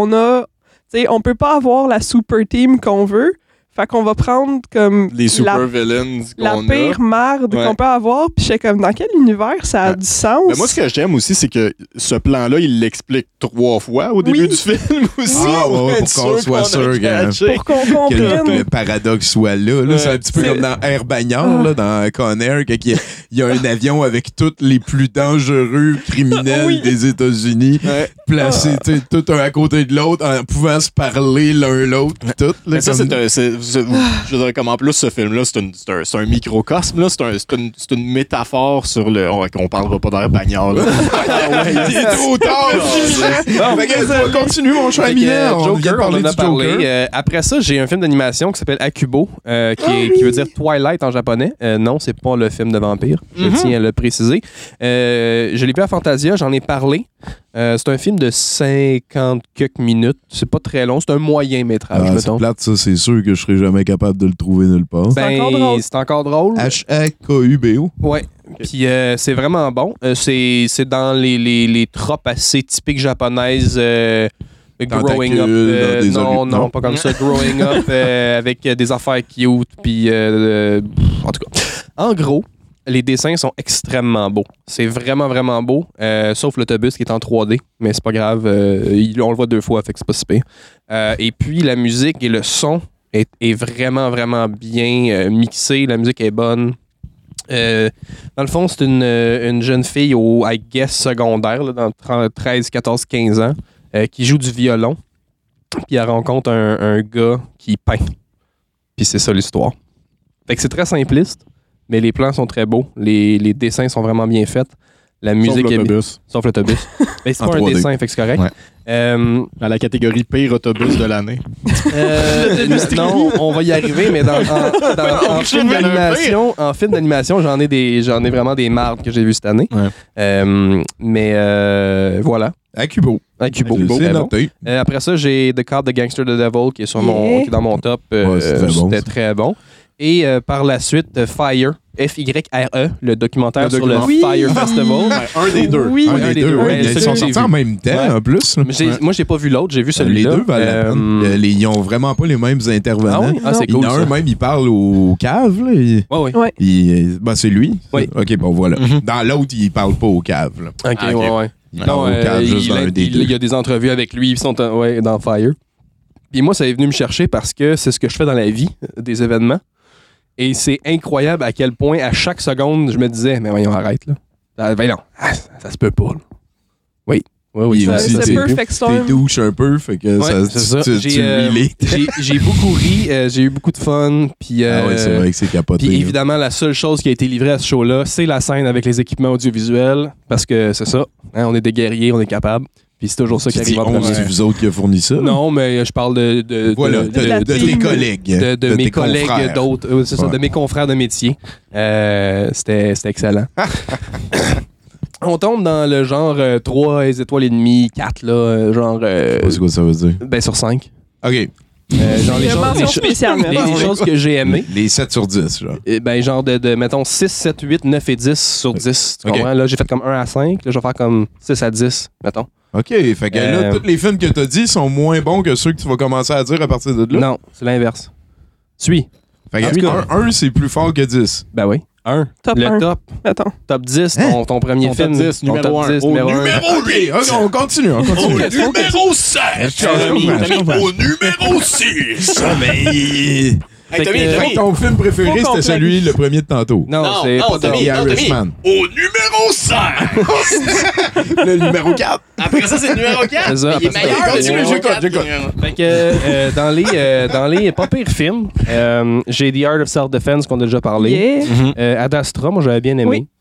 on peut pas avoir la super team qu'on veut. Fait qu'on va prendre comme les super villains la pire marde qu'on peut avoir. Puis je suis comme, dans quel univers ça a du sens? Mais moi, ce que j'aime aussi, c'est que ce plan-là, il l'explique 3 fois au début du film aussi. Pour qu'on soit sûr pour qu'on comprenne que le paradoxe soit là. C'est un petit peu comme dans Air Bagnard, dans Con Air, qu'il y a un avion avec tous les plus dangereux criminels des États-Unis placés tout un à côté de l'autre en pouvant se parler l'un l'autre. Mais ça, je dirais comme en plus ce film-là, c'est un microcosme, là, c'est une métaphore sur le. On parlera pas d'Air Bagnard, là. Il est trop tard! Continue, mon cher Miller. Joker, on en a parlé. Après ça, j'ai un film d'animation qui s'appelle Akubo, qui veut dire Twilight en japonais. Non, c'est pas le film de vampire. Je tiens à le préciser. Je l'ai vu à Fantasia, j'en ai parlé. C'est un film de 50 quelques minutes. C'est pas très long, c'est un moyen métrage. C'est plate, ça, c'est sûr que je serais jamais capable de le trouver nulle part. C'est encore drôle. H-A-K-U-B-O. Ouais. Puis c'est vraiment bon. C'est dans les tropes assez typiques japonaises. Growing up. Non, pas comme ça. Growing up avec des affaires cute. Puis en tout cas. En gros, les dessins sont extrêmement beaux. C'est vraiment, vraiment beau. Sauf l'autobus qui est en 3D. Mais c'est pas grave. On le voit 2 fois, fait que c'est pas si pire. Et puis la musique et le son est vraiment, vraiment bien mixé. La musique est bonne. Dans le fond, c'est une jeune fille au, I guess, secondaire, là, dans 13, 14, 15 ans, qui joue du violon. Puis elle rencontre un gars qui peint. Puis c'est ça l'histoire. Fait que c'est très simpliste, mais les plans sont très beaux. Les dessins sont vraiment bien faits. La musique Sauf l'autobus. Mais c'est pas un dessin, fait que c'est correct. Ouais. Dans la catégorie pire autobus de l'année. Non, on va y arriver, mais en film d'animation, j'en ai vraiment des mardes que j'ai vues cette année. Ouais. Mais voilà. Akubo. C'est noté. Après ça, j'ai The Card, The Gangster, The Devil qui est, qui est dans mon top. C'était très bon. Et par la suite, Fire, F-Y-R-E, le documentaire sur le Fire Festival. Un des deux. Oui, un des deux. Ils sont sortis en même temps, en plus. Moi, j'ai pas vu l'autre, j'ai vu celui-là. Les deux valent la peine. Ils ont vraiment pas les mêmes intervenants. C'est cool. Il y en a un même, il parle au cave. Oui. C'est lui. Oui. OK, bon, voilà. Dans l'autre, il parle pas au cave. OK, ouais. Non, il y a des entrevues avec lui, ils sont dans Fire. Puis moi, ça est venu me chercher parce que c'est ce que je fais dans la vie, des événements. Et c'est incroyable à quel point, à chaque seconde, je me disais, mais voyons, arrête, là. Ben non, ça se peut pas, là. Oui. C'est Perfect Storm. T'es douche un peu, fait que j'ai beaucoup ri, j'ai eu beaucoup de fun. Puis, c'est vrai que c'est capoté. Puis évidemment, la seule chose qui a été livrée à ce show-là, c'est la scène avec les équipements audiovisuels. Parce que c'est ça, on est des guerriers, on est capables. Puis c'est toujours ça qui arrive en premier. C'est vous autres qui a fourni ça? Non, mais je parle de tes collègues. De mes collègues d'autres. C'est ça, de mes confrères de métier. C'était excellent. On tombe dans le genre 3 étoiles et demie, 4, là, genre... c'est quoi ça veut dire? Ben, sur 5. OK. Genre les choses que j'ai aimées. Les 7 sur 10, genre. Ben, genre de mettons, 6, 7, 8, 9 et 10 sur 10. Tu comprends? Là, j'ai fait comme 1 à 5. Là, je vais faire comme 6 à 10, mettons. OK. Fait que là, tous les films que t'as dit sont moins bons que ceux que tu vas commencer à dire à partir de là? Non, c'est l'inverse. Suis. Fait que 1, c'est plus fort que 10. Ben oui. 1. Top le 1. Top. Attends. Top 10, ton premier film. Top 10, numéro 1. Numéro 8. On continue. Au numéro 7. Au numéro 6. Mais... ton film préféré, c'était celui, le premier de tantôt. Non, c'est The Irishman. Au numéro 5. Le numéro 4. Après ça, c'est le numéro 4. C'est ça, il est meilleur que le numéro 4. Fait que dans les pas pires films, j'ai The Art of Self-Defense qu'on a déjà parlé. Yeah. Ad Astra, moi j'avais bien aimé. Oui.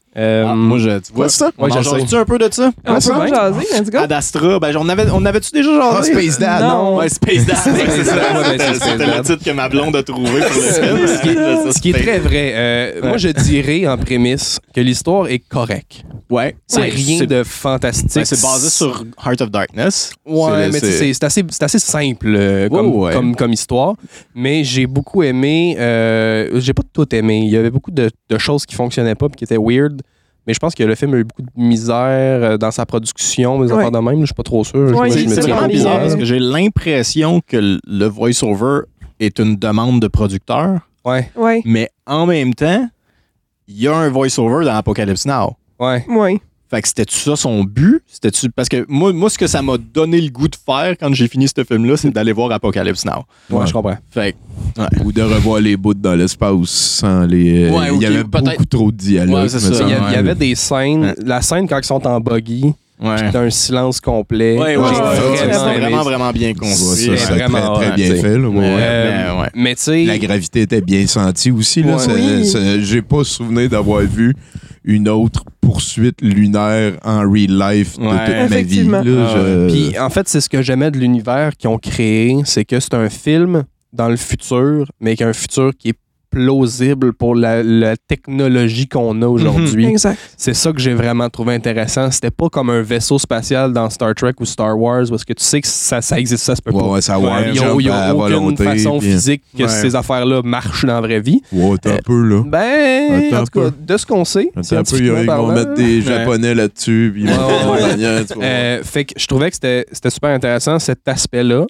Moi, tu vois ça? Ouais, On en je sais. jase-tu un peu de ça? On peut en jaser, let's go. Ad Astra, ben, on avait-tu déjà jasé? Space Dad. Non. Ouais, Space Dad. C'est ça. Ouais, ben, c'est C'était Space le Dad. titre que ma blonde a trouvé pour le film. Ce qui est très vrai. Moi, je dirais en prémisse que l'histoire est correcte. Ouais. C'est Ouais, rien de fantastique. ben, c'est basé sur Heart of Darkness. Ouais, mais c'est assez simple comme histoire. Mais j'ai beaucoup aimé. J'ai pas tout aimé. Il y avait beaucoup de choses qui fonctionnaient pas et qui étaient weird. Mais je pense que le film a eu beaucoup de misère dans sa production, des affaires de même. Je suis pas trop sûr. Ouais, C'est me vraiment tiens bizarre bien. parce que j'ai l'impression que le voice-over est une demande de producteur, Ouais, Ouais, mais en même temps, il y a un voice-over dans Apocalypse Now. ouais. ouais. Fait que c'était-tu ça son but? C'était-tu... Parce que moi, ce que ça m'a donné le goût de faire quand j'ai fini ce film-là, c'est d'aller voir Apocalypse Now. Ouais, je comprends. Fait Ou de revoir les bouts dans l'espace sans les. Ouais, il y ok, avait peut-être. beaucoup trop de dialogue. Ouais, c'est me ça. semble. Il y avait des scènes. Ouais. La scène quand ils sont en buggy, ouais. t'as un silence complet. Ouais, J'ai ouais, vraiment c'est aimé vraiment, ça. vraiment bien Ouais, construit. ça, c'est vraiment, très, très bien t'sais. fait. Là, ouais. Ouais. Mais tu sais. La gravité était bien sentie aussi. Là. Ouais. Oui. J'ai pas souvenir d'avoir vu une autre poursuite lunaire en real life de Ouais. toute ma vie. Effectivement. Là. Puis en fait, c'est ce que j'aimais de l'univers qu'ils ont créé, c'est que c'est un film dans le futur, mais qu'un futur qui est plausible pour la technologie qu'on a aujourd'hui. Exact. C'est ça que j'ai vraiment trouvé intéressant. C'était pas comme un vaisseau spatial dans Star Trek ou Star Wars, parce que tu sais que ça existe, ça se peut Ouais, pas. ouais, ça warp Il jump n'y a à aucune volonté, façon puis- physique que Ouais. ces affaires-là marchent dans la vraie vie. Ouais, t'es un peu là. Ben, Attends en tout cas, de ce qu'on sait, Attends un peu, ils vont parlant, mettre des Japonais là-dessus. Puis ils vont Ouais, ouais. gagner, tu vois. fait que je trouvais que c'était super intéressant, cet aspect-là.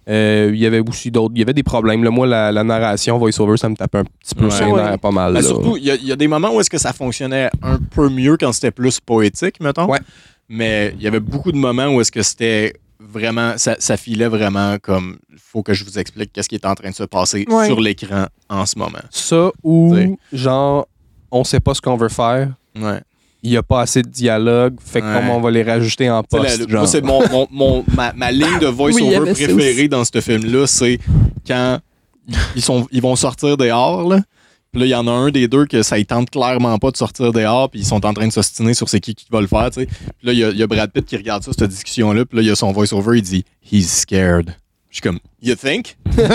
Il y avait aussi d'autres. Il y avait des problèmes. Là. Moi, la narration voice-over, ça me tapait un petit peu Ouais. sur les nerfs, pas mal. Ben, là. surtout, il y a des moments où est-ce que ça fonctionnait un peu mieux quand c'était plus poétique, mettons. Ouais. Mais il y avait beaucoup de moments où est-ce que c'était vraiment... Ça filait vraiment comme... Il faut que je vous explique qu'est-ce qui est en train de se passer Ouais. sur l'écran en ce moment. Ça ou, T'sais. genre, on sait pas ce qu'on veut faire. Ouais. Il n'y a pas assez de dialogue. Fait que Ouais. comment on va les rajouter en Tu sais, poste, moi, genre. c'est ma ligne de Oui, il y voice-over avait ça préférée dans ce film-là, c'est quand ils vont sortir dehors, là. Puis là, il y en a un des deux que ça ne tente clairement pas de sortir dehors, puis ils sont en train de s'ostiner sur c'est qui va le faire, tu sais. Puis là, il y a Brad Pitt qui regarde ça, cette discussion-là, puis là, il y a son voice-over, il dit « He's scared ». Je suis comme « You think?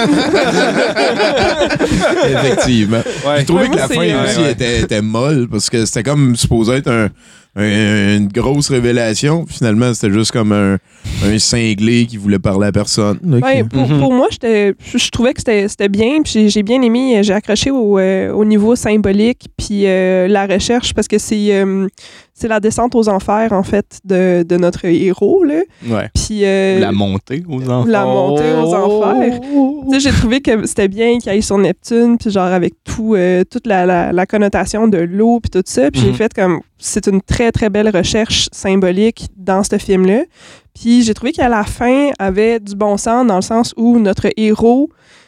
Effectivement. Ouais. J'ai trouvé Ouais, que la moi, fin c'est- aussi était molle parce que c'était comme supposé être une grosse révélation. Finalement, c'était juste comme un cinglé qui voulait parler à personne. là, Ouais, qui- pour moi, je trouvais que c'était bien, puis j'ai bien aimé, j'ai accroché au niveau symbolique, puis la recherche, parce que c'est la descente aux enfers, en fait, de notre héros, là. » Ouais. Puis La montée aux enfants. la montée aux enfers. Oh. Tu sais, j'ai trouvé que c'était bien qu'il aille sur Neptune, puis genre avec toute la connotation de l'eau, puis tout ça. Puis j'ai Mhm. fait comme... C'est une très, très belle recherche symbolique dans ce film-là. Puis j'ai trouvé qu'à la fin, avait du bon sens, dans le sens où notre héros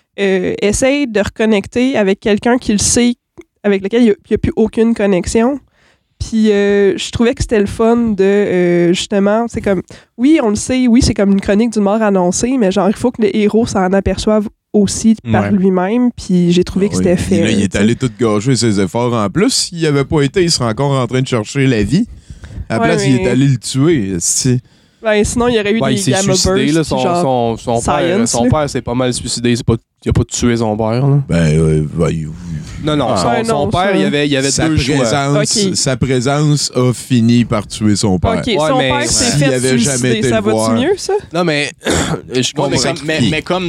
essaye de reconnecter avec quelqu'un qu'il sait, avec lequel il n'y a plus aucune connexion. Puis je trouvais que c'était le fun de, justement, c'est comme, oui, on le sait, oui, c'est comme une chronique d'une mort annoncée, mais genre, il faut que le héros s'en aperçoive aussi par Ouais. lui-même, puis j'ai trouvé que Ah oui. c'était Puis fait. là, il est tu sais. allé tout gâcher ses efforts en plus. S'il n'y avait pas été, il serait encore en train de chercher la vie. À la Ouais, place, il mais- est allé le tuer. Ben, sinon, il y aurait eu Ouais, des il s'est gamma suicidé. bursts, Là, puis genre, son science, là. père s'est pas mal suicidé. Il a pas tué son père. Là. Ben, Non, non. Ah. Son, Ouais, son non, père, ça- il y avait sa deux choix. présence, Ok. sa présence a fini par tuer son père. OK, son mais père s'est s'il fait avait jamais suicider, été ça le va-tu voir. mieux, ça? Non, mais je Ouais, comprends. mais comme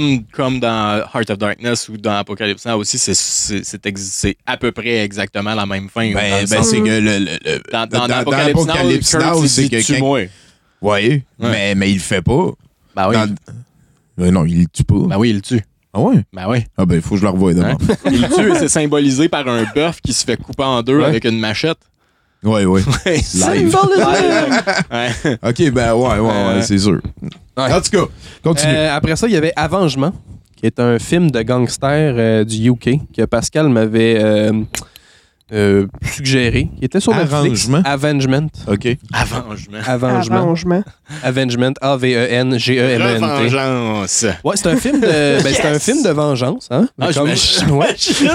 dans Heart of Darkness ou dans Apocalypse Now aussi, c'est à peu près exactement la même fin. dans le Ben, sens c'est où- que dans Apocalypse Now, Now, Kurt, c'est il dit, que tue-moi. Ouais, mais il le fait pas. Ben oui. Mais non, il le tue pas. Ben oui, il le tue. Ah ouais? Ben oui. Ah ben, il faut que je le revoie d'abord. Hein? Il le tue et c'est symbolisé par un bœuf qui se fait couper en deux Ouais. avec une machette. Ouais, ouais. Ouais. Live. Ouais. OK, ben ouais, c'est sûr. Ouais. En tout cas, continue. Après ça, il y avait Avengement, qui est un film de gangster du UK que Pascal m'avait suggéré, qui était sur Netflix. Avengement. OK. Avengement. Arrangement. Avengement, A-V-E-N-G-E-M-E-N-T. Revengeance. Ouais, c'est un film de, c'est un film de vengeance, hein? Ah, Comme- j'imagine. Ouais.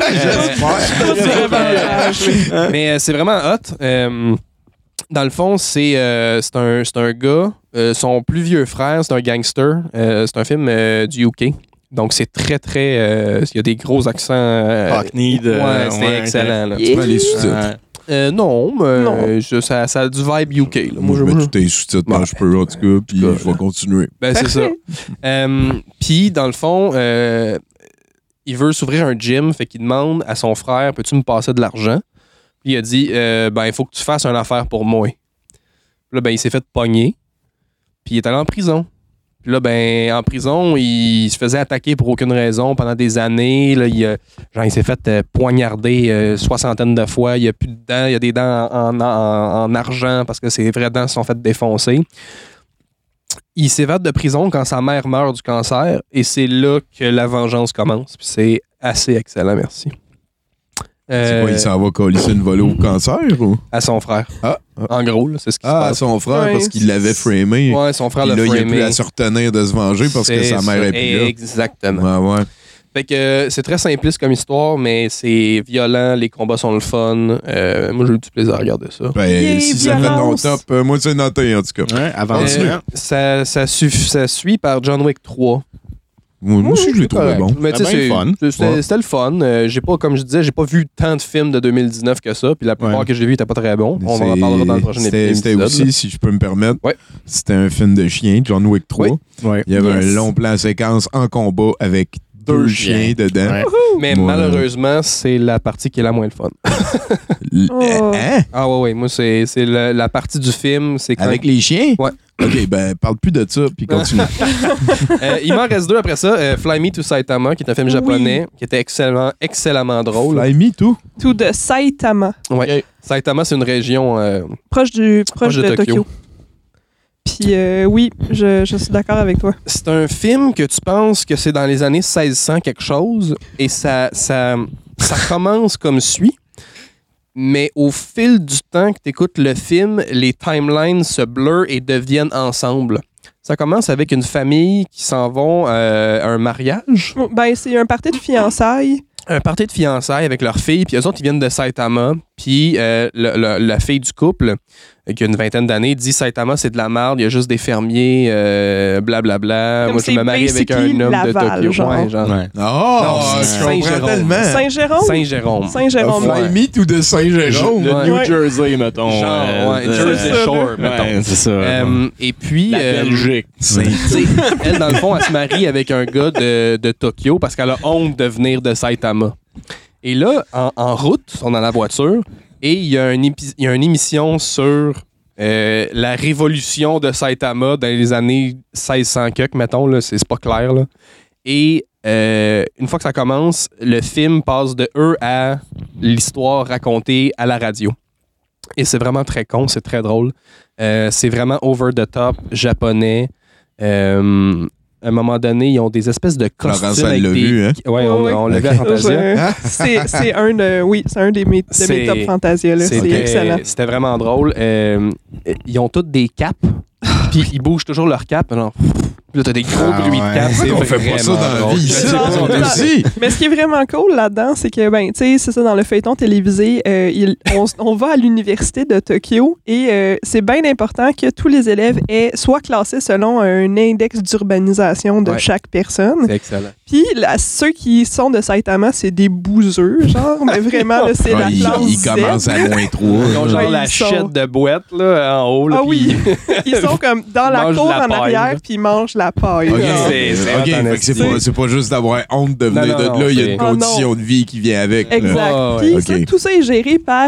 Mais c'est vraiment hot. Dans le fond, c'est un gars. Son plus vieux frère, c'est un gangster. C'est un film du UK. Donc, c'est très, très... il y a des gros accents. Cockney de... Ouais, c'était excellent. Là. Tu prends les sous-titres. Non, mais Non. ça a du vibe UK. Là. Moi, je mets tous tes sous-titres quand Ouais. je peux, en tout cas, puis je vais continuer. Ben, c'est ça. Parfait. Puis, dans le fond, il veut s'ouvrir un gym, fait qu'il demande à son frère, peux-tu me passer de l'argent? Puis il a dit, ben, il faut que tu fasses une affaire pour moi. Puis là, ben, il s'est fait pogner, puis il est allé en prison. Puis là, ben, en prison, il se faisait attaquer pour aucune raison pendant des années. Là, il s'est fait poignarder soixantaine de fois. Il n'y a plus de dents. Il y a des dents en argent parce que ses vraies dents se sont faites défoncer. Il s'évade de prison quand sa mère meurt du cancer et c'est là que la vengeance commence. Puis c'est assez excellent, merci. C'est quoi, il s'en va colisser une volée au cancer, ou? À son frère. Ah. En gros, là, c'est ce qui se Ah, à passe. son frère, Ouais. parce qu'il l'avait framé. Ouais, son frère Puis l'a là, il a framé. pu à se retenir de se venger parce que C'est sa mère ça. est plus là. Exactement. Ouais, ouais. Fait que c'est très simpliste comme histoire, mais c'est violent, les combats sont le fun. Moi, j'ai eu du plaisir à regarder ça. Ben, Yay, si ça fait ton violence. top, moi, c'est noté, en tout cas. Ouais, Avengement. Ça suit par John Wick 3. Moi aussi, je l'ai trouvé Correct. bon. Mais tu sais, C'était bien le fun. c'était le fun. J'ai pas, comme je disais, j'ai pas vu tant de films de 2019 que ça. Puis la plupart Ouais. que j'ai vu étaient pas très bons. On en parlera dans le prochain C'était épisode. aussi, si je peux me permettre, Ouais. c'était un film de chien, John Wick 3. Oui. Ouais. Il y avait Yes. un long plan séquence en combat avec deux chiens dedans. Ouais. Mais Moi, malheureusement, c'est la partie qui est la moins le fun. Oh. Hein? Ah ouais. Moi, c'est la partie du film. C'est quand Avec les chiens? Ouais. OK, ben, parle plus de ça, puis continue. il m'en reste deux après ça. Fly Me to Saitama, qui est un film japonais, qui était excellemment drôle. Fly me, tout? Tout de Saitama, Ouais. Saitama, c'est une région. proche Proche de de Tokyo. Puis oui, je suis d'accord avec toi. C'est un film que tu penses que c'est dans les années 1600 quelque chose, et ça commence comme suit. Mais au fil du temps que tu écoutes le film, les timelines se blurrent et deviennent ensemble. Ça commence avec une famille qui s'en vont à un mariage. Ben, c'est un party de fiançailles. Un party de fiançailles avec leur fille, puis eux autres, ils viennent de Saitama. Puis la fille du couple, qui a une vingtaine d'années, dit Saitama, c'est de la merde, il y a juste des fermiers, blablabla. Comme Moi, je c'est me marie avec un basically homme de Laval, Tokyo. genre. Ouais, genre. Ouais. Oh, Non, je Saint-Jérôme. comprends tellement. Saint-Jérôme? Saint-Jérôme. Saint-Jérôme. Fly ouais. me, tout de Saint-Jérôme. Le Ouais. New Ouais. Jersey, mettons. Genre, ouais, de- Jersey Shore, mettons. Ouais, c'est ça. Et puis, La Belgique. tu sais, elle, dans le fond, elle se marie avec un gars de Tokyo parce qu'elle a honte de venir de Saitama. Et là, en route, ils sont dans la voiture et il y a une émission sur la révolution de Saitama dans les années 1600 quelques, mettons, là, c'est pas clair. Là. Et une fois que ça commence, le film passe de eux à l'histoire racontée à la radio. Et c'est vraiment très con, c'est très drôle. C'est vraiment over the top, japonais. À un moment donné, ils ont des espèces de costumes Florence, elle avec l'a des... vu, hein? Ouais, on l'a vu à Ok. Fantasia. Je- C'est un de mes C'est- top Fantasia. là. C'est excellent. C'était vraiment drôle. Ils ont toutes des capes, puis ils bougent toujours leurs capes. Alors, puis là, t'as des gros bruits de capes. C'est On fait pas ça vraiment dans la drôle. vie. Je C'est sais pas pas. ça aussi. Mais ce qui est vraiment cool là-dedans, c'est que, ben, tu sais, c'est ça, dans le feuilleton télévisé, on va à l'université de Tokyo et c'est bien important que tous les élèves soient classés selon un index d'urbanisation de Ouais. chaque personne. C'est excellent. Puis ceux qui sont de Saitama, c'est des bouseux, genre, mais vraiment, là, c'est la Ouais, classe il Z. commence à moins 3. Ils ont genre Ouais, la ils sont- chette de boîte là, en haut. Là, Ah oui, puis- ils sont comme dans la Mangent cour de la en paille, arrière, là. puis ils mangent la paille. OK, genre. C'est OK, fait que c'est pas juste d'avoir honte de venir Non, non, de là, il y a une c'est- Ah, non. condition de vie qui vient avec. là. Exact. Ah, Puis ouais. ça, Ok. tout ça est géré par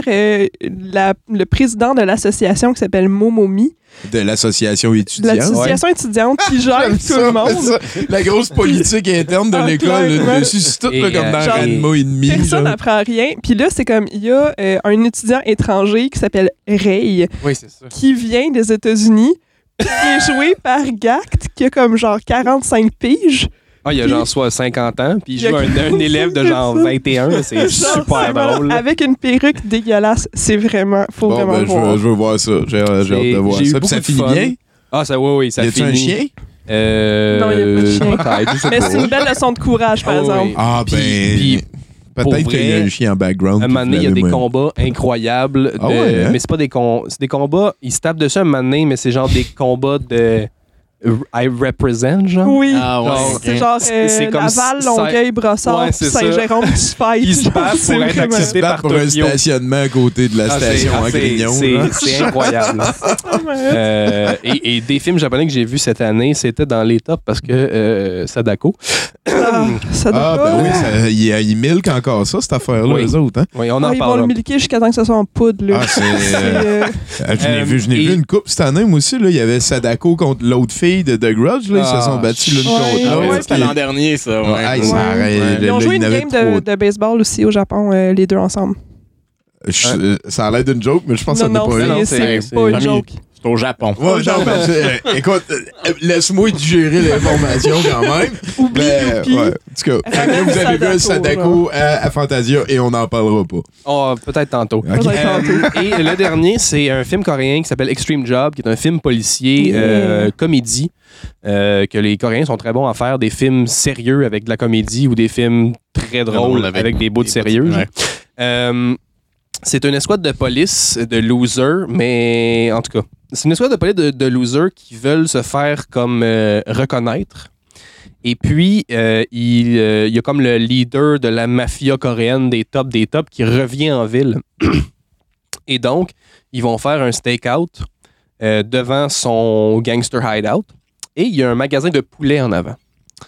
le président de l'association qui s'appelle Momomi, De l'association de étudiante. l'association étudiante qui gère J'aime tout le monde. ça. La grosse politique interne de Ah, l'école, clairement. là, dessus, c'est tout Et, là, comme dans genre, Ranma et demi. Personne là. n'apprend rien. Puis là, c'est comme, il y a un étudiant étranger qui s'appelle Ray, Oui, c'est ça. qui vient des États-Unis, puis qui est joué par Gact, qui a comme genre 45 piges. Ah, il y a genre soit 50 ans, puis il Il y a joue un élève de genre 21. C'est Genre, super voilà, drôle. avec une perruque dégueulasse. C'est vraiment... Faut Bon, vraiment ben, le voir. je veux voir ça. J'ai hâte de voir j'ai eu ça. Puis beaucoup ça de finit fun. bien? Ah, ça, oui, ça Y a-tu finit. un chien? Non, il y a pas de chien. Peut-être, je sais Mais pas. c'est une belle leçon de courage, par Ah oui. exemple. Ah, ben... Puis, pour peut-être qu'il y a vrai, un chien en background. un puis moment donné, il y a vous des l'avez combats incroyables. Ah ouais, hein? Mais c'est pas c'est des combats, ils se tapent dessus un moment donné, mais c'est genre des combats de I represent, genre. Oui. Ah ouais. Genre, C'est genre c'est comme Laval, si- Longueuil, Brossard, Ouais, puis c'est ça. Saint-Jérôme qui se fight. Ils se battent C'est pour être vraiment- acceptés battent par pour un Tokyo. stationnement à côté de la station à Grignon. là. C'est incroyable. Et des films japonais que j'ai vus cette année, c'était dans les tops parce que Sadako. Ah, ça doit Ah, pas. ben oui, ils milquent encore ça, cette affaire-là, Oui. eux autres. Hein? Oui, on en Ils vont le parlera. milquer jusqu'à temps que ce soit en poudre. Là. Ah, c'est... C'est, je n'ai et- vu une coupe cette année, moi aussi. Là. Il y avait Sadako contre l'autre fille de The Grudge. Là. Ils se sont battus l'une Ouais. contre Ah ouais, l'autre. c'était l'an dernier, ça. Ouais. Ouais, Ouais. ça arrête. Ils ont Là, joué il y une en avait game trop. de baseball aussi au Japon, les deux ensemble. Ça a l'air d'une joke, mais je pense que ça n'est Non, pas non, une. c'est c'est- pas une c'est- joke. C'est au Japon. Ouais, non, mais écoute, laisse-moi digérer l'information quand même. Oublie, Mais, oublie. ouais, en tout cas, fait que là, vous avez vu un Sadako à Fantasia et on n'en parlera pas. Oh, peut-être tantôt. Ok. Peut-être Et le dernier, c'est un film coréen qui s'appelle Extreme Job, qui est un film policier, Yeah. comédie, que les Coréens sont très bons à faire, des films sérieux avec de la comédie ou des films très drôles avec des bouts de sérieux. Ouais. C'est une escouade de police de losers, mais en tout cas, c'est une escouade de police de losers qui veulent se faire comme reconnaître. Et puis, il y a comme le leader de la mafia coréenne des tops qui revient en ville. Et donc, ils vont faire un stakeout devant son gangster hideout. Et il y a un magasin de poulet en avant.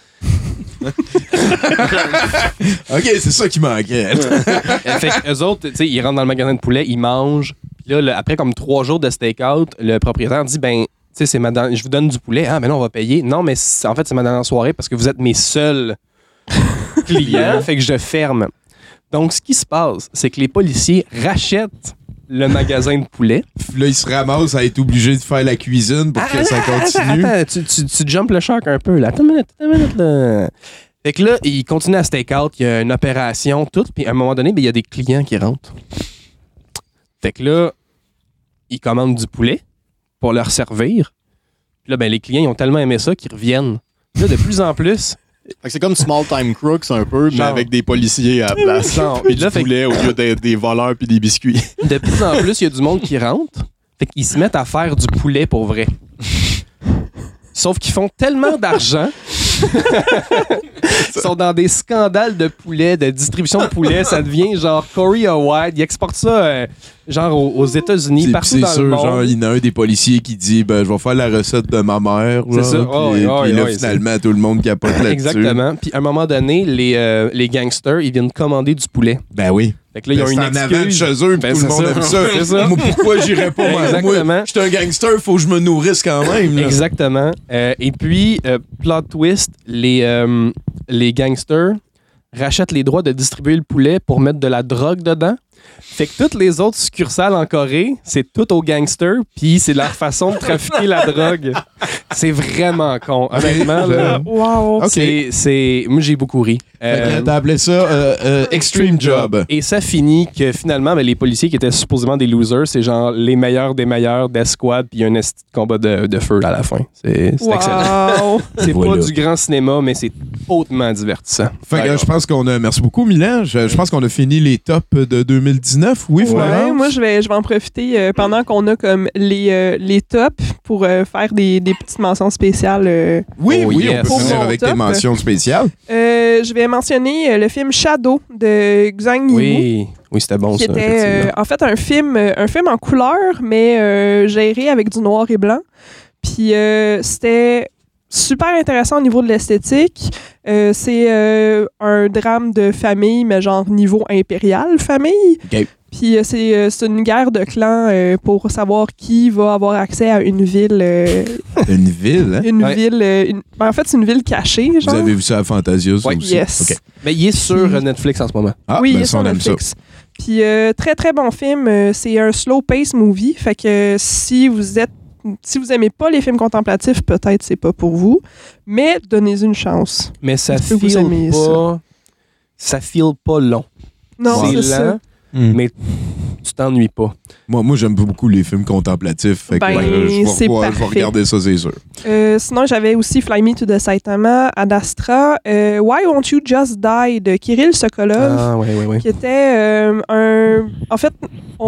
OK, c'est ça qui manquait. Fait qu'eux autres, tu sais, ils rentrent dans le magasin de poulet, ils mangent. Puis là, après comme 3 jours de stakeout, le propriétaire dit, ben, tu sais, c'est je vous donne du poulet. Ah, ben non, on va payer. Non, mais en fait, c'est ma dernière soirée parce que vous êtes mes seuls clients. Fait que je ferme. Donc, ce qui se passe, c'est que les policiers rachètent le magasin de poulet. Là, il se ramasse à être obligé de faire la cuisine pour que ça continue. Attends, tu jumpes le shark un peu, là. Attends une minute, là. Fait que là, il continue à stakeout, il y a une opération, tout, puis à un moment donné, ben, il y a des clients qui rentrent. Fait que là, ils commandent du poulet pour leur servir. Puis là, ben, les clients, ils ont tellement aimé ça qu'ils reviennent. Là, de plus en plus, Fait que c'est comme Small Time Crooks un peu, mais Genre. avec des policiers à la place. Genre. Puis Là, du fait que- poulet au lieu d'être des voleurs puis des biscuits. de plus en plus, il y a du monde qui rentre. Fait qu'ils se mettent à faire du poulet pour vrai. Sauf qu'ils font tellement d'argent. Ils sont dans des scandales de poulet, de distribution de poulet. Ça devient genre Korea-wide. Ils exportent ça genre aux États-Unis, Puis partout c'est dans le sûr, monde. genre, il y en a un des policiers qui dit ben, je vais faire la recette de ma mère. C'est genre, ça. Puis, Ouais, puis là, ouais, finalement, tout le monde capote là-dessus. Exactement. Puis à un moment donné, les gangsters, ils viennent commander du poulet. Ben oui. Fait que là, ils ont C'est une en avant de excuse. chez eux, puis Ben, tout le c'est monde ça. aime ça. C'est ça. Moi, pourquoi j'irais pas? Moi, Exactement. je suis un gangster, faut que je me nourrisse quand même. là. Exactement. Et puis, plot twist, les gangsters rachètent les droits de distribuer le poulet pour mettre de la drogue dedans. Fait que toutes les autres succursales en Corée, c'est tout aux gangsters, puis c'est leur façon de trafiquer la drogue. C'est vraiment con. Honnêtement, là, Wow. Ok. moi, j'ai beaucoup ri. Fait que t'as appelé ça Extreme Job. Et ça finit que finalement, ben, les policiers qui étaient supposément des losers, c'est genre les meilleurs des meilleurs d'escouade, puis il y a un esti de combat de feu à la fin. C'est excellent. Wow. C'est Voilà. pas du grand cinéma, mais c'est hautement divertissant. Fait que je pense qu'on a. Merci beaucoup, Milan. Je pense qu'on a fini les tops de 2019. Oui, Ouais, Florence? moi je vais en profiter pendant qu'on a comme les tops pour faire des petites mentions spéciales. Oui, Oh, oui, yes. on peut Pour finir mon avec top. tes mentions spéciales. Je vais mentionner le film Shadow de Zhang Yimou. Oui, c'était bon Qui ça. était effectivement. en fait un film en couleur, mais géré avec du noir et blanc. Puis c'était super intéressant au niveau de l'esthétique. C'est un drame de famille, mais genre niveau impérial famille. Ok. Puis c'est une guerre de clans pour savoir qui va avoir accès à une ville. Une ville, hein? Une Ouais. ville. En fait, c'est une ville cachée. Vous Genre. avez vu ça à Fantasia, ça Ouais. aussi? Yes. OK. Mais il est sur Netflix en ce moment. Ah, Oui, ben, il est ça, sur on aime ça. Netflix. Puis très très bon film. C'est un slow pace movie. Fait que si vous êtes si vous aimez pas les films contemplatifs, peut-être c'est pas pour vous, mais donnez-y une chance. Mais ça Est-ce que vous feel aimez pas... Ça feel pas long. Non, c'est c'est lent, ça. mais tu t'ennuies pas. Moi, j'aime beaucoup les films contemplatifs. Fait que, Ben, c'est je vais parfait. regarder ça, c'est sûr. Sinon, j'avais aussi Fly Me to the Saitama, Ad Astra, Why Won't You Just Die de Kirill Sokolov, Ah, ouais. qui était En fait,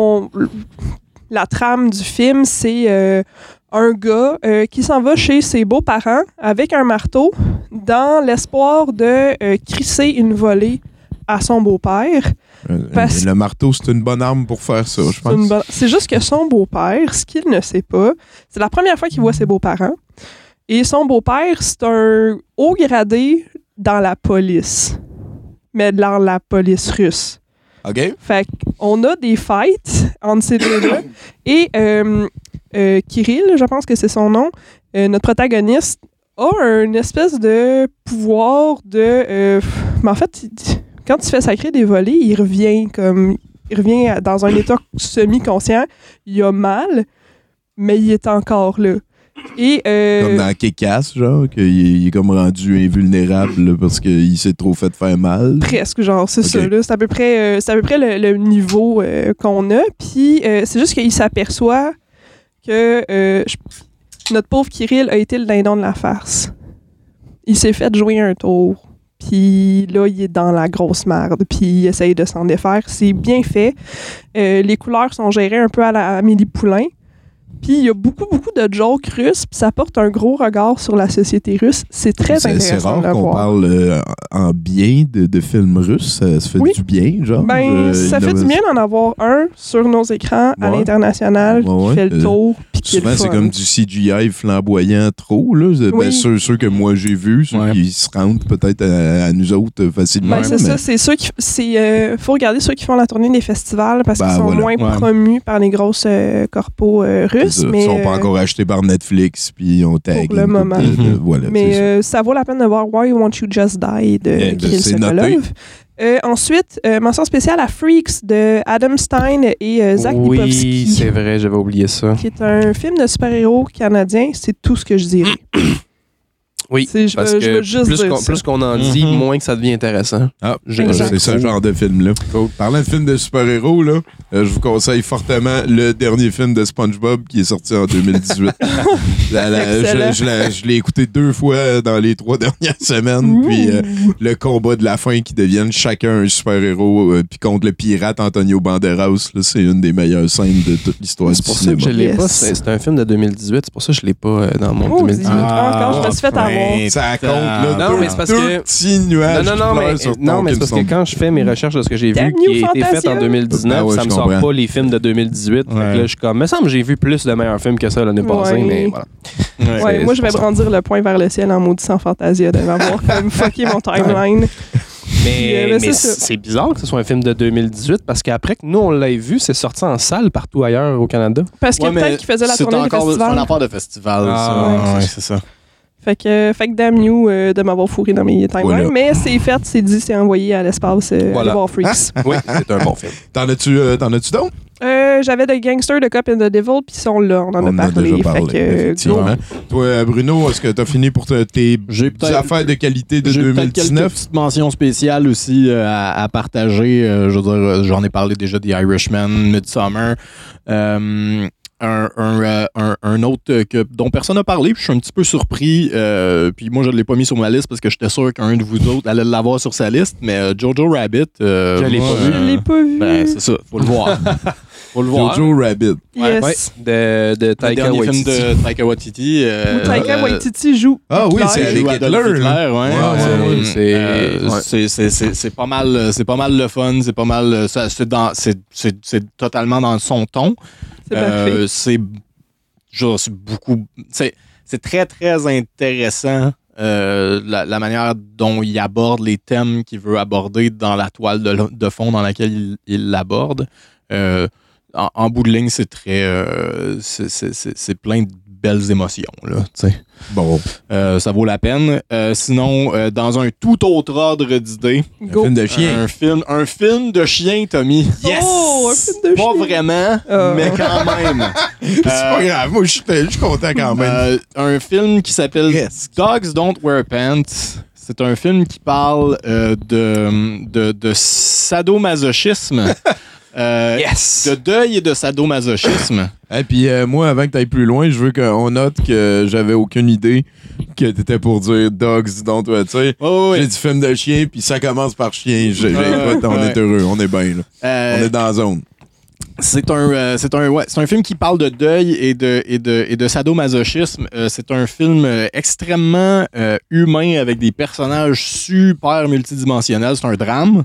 la trame du film, c'est un gars qui s'en va chez ses beaux-parents avec un marteau dans l'espoir de crisser une volée à son beau-père. Parce- Le marteau, c'est une bonne arme pour faire ça, je pense. C'est juste que son beau-père, ce qu'il ne sait pas, c'est la première fois qu'il voit ses beaux-parents. Et son beau-père, c'est un haut gradé dans la police. Mais dans la police russe. OK? Fait qu'on a des fights entre ces deux-là. Et Kirill, je pense que c'est son nom, notre protagoniste, a une espèce de pouvoir de... mais en fait, quand il se fait sacrer des volets, il revient dans un état semi-conscient. Il a mal, mais il est encore là. Et, Comme dans Kick-Ass, genre, qu'il est comme rendu invulnérable là, parce qu'il s'est trop fait faire mal. presque, genre, c'est Ok. ça. Là. C'est à peu près le niveau qu'on a. Puis c'est juste qu'il s'aperçoit que notre pauvre Kirill a été le dindon de la farce. Il s'est fait jouer un tour. Puis là, il est dans la grosse merde. Puis il essaye de s'en défaire. C'est bien fait. Les couleurs sont gérées un peu à la Amélie Poulain. Puis il y a beaucoup de jokes russes, puis ça porte un gros regard sur la société russe. C'est très C'est intéressant rare de le qu'on voir. parle en bien de films russes. Ça se fait Oui. du bien, genre. Ben, ça fait du bien d'en avoir un sur nos écrans à Ouais. l'international Ouais, qui fait le tour, puis qui est Souvent, le c'est fun. comme du CGI flamboyant trop. Là. Ben, Oui. ceux que moi j'ai vus, ceux Ouais. qui se rendent peut-être à nous autres facilement. Ben, c'est mais- ça, c'est ceux qui... faut regarder ceux qui font la tournée des festivals parce Ben, qu'ils sont voilà. moins Ouais. promus par les grosses corpos russes, Ils mais... sont pas encore achetés par Netflix, puis on tag. Pour le une couple moment. voilà, Mais c'est ça. ça vaut la peine de voir Why Won't You Just Die de Eh, Kirill c'est noté. Sokolov. Ensuite, mention spéciale à Freaks de Adam Stein et Zach Oui, Lipovsky, c'est vrai, j'avais oublié ça. qui est un film de super-héros canadien. C'est tout ce que je dirais. Oui, Je parce veux que juste dire ça. plus qu'on en dit, Mhm. moins que ça devient intéressant. Ah, Exact. c'est ce genre de film-là. Parlant de film de super-héros, là, je vous conseille fortement le dernier film de SpongeBob qui est sorti en 2018. Excellent. Je l'ai écouté 2 fois dans les 3 dernières semaines. Puis le combat de la fin qui deviennent chacun un super-héros, puis contre le pirate Antonio Banderas, là, c'est une des meilleures scènes de toute l'histoire du C'est pour ça que cinéma. je l'ai Yes. pas. C'est un film de 2018. C'est pour ça que je l'ai pas dans mon Oh, 2018. encore, je me suis fait avoir. Ça compte, là. Non, mais c'est parce que- Deux petits nuages Non, qui pleurent mais sur c'est ton parce que Kim quand je fais mes recherches de ce que j'ai vu Damn qui you, a été fait Fantasia. en 2019, Ah ouais, ça je me sort comprends. pas les films de 2018. Fait que là, je suis comme, me semble que j'ai vu plus de meilleurs films que ça l'année passée, Ouais. mais voilà. Ouais, c'est moi, je vais pour ça. brandir le poing vers le ciel en maudissant Fantasia de m'avoir comme fucké mon timeline. Mais, ben, mais c'est ça. c'est bizarre que ce soit un film de 2018 parce qu'après que nous, on l'ait vu, c'est sorti en salle partout ailleurs au Canada. Parce que peut-être qu'il faisait la tournée des C'est un festivals. affaire de festival, Ah, ça. ouais, Ouais, c'est ça. Fait que damn you de m'avoir fourré dans mes timelines. Voilà. Mais c'est fait, c'est dit, c'est envoyé à l'espace. Voilà. Allez voir Freaks. Oui, c'est un bon film. T'en as-tu d'autres? J'avais The Gangster, The Cop and the Devil, puis ils sont là, on en a parlé. déjà parlé, Fait que, effectivement. go. Toi, Bruno, est-ce que t'as fini pour tes J'ai petites affaires de qualité de J'ai peut-être quelques 2019? petites mentions spéciales aussi à partager. Je veux dire, j'en ai parlé déjà des Irishman, Midsommar. Un autre dont personne n'a parlé, puis je suis un petit peu surpris. Puis moi, je ne l'ai pas mis sur ma liste parce que j'étais sûr qu'un de vous autres allait l'avoir sur sa liste. Mais Jojo Rabbit. Je l'ai pas vu. Je l'ai pas vu. Ben, c'est ça, faut le voir. Faut le voir. Jojo Rabbit. Yes. Ouais, de Le Taika dernier film Waititi. de Taika Waititi. Où Taika Waititi joue. Ah oui, c'est Hitler. avec Adolf Hitler. Hitler, ouais. Ouais, C'est pas mal, c'est pas mal le fun, c'est pas mal, c'est totalement dans son ton. C'est parfait. C'est beaucoup, c'est très très intéressant la manière dont il aborde les thèmes qu'il veut aborder dans la toile de fond dans laquelle il l'aborde. En bout de ligne, c'est très, c'est plein de belles émotions, là, tu sais. Bon. Ça vaut la peine. Sinon, dans un tout autre ordre d'idée, Go. Un film de chien. un film de chien, Tommy. Yes! Oh, un film de Pas chien. vraiment, mais quand même. C'est pas grave. Moi, je suis content quand même. Un film qui s'appelle Presque. Dogs Don't Wear Pants. C'est un film qui parle de sadomasochisme. Yes! De deuil et de sadomasochisme. Et puis moi, avant que tu ailles plus loin, je veux qu'on note que j'avais aucune idée que t'étais pour dire Dogs Don't Wear. Tu sais, Oh, oui. j'ai du film de chien, puis ça commence par chien. Écoute, on Ouais. est heureux, on est bien là. On est dans la zone. C'est un film qui parle de deuil et de sadomasochisme. C'est un film extrêmement humain avec des personnages super multidimensionnels. C'est un drame.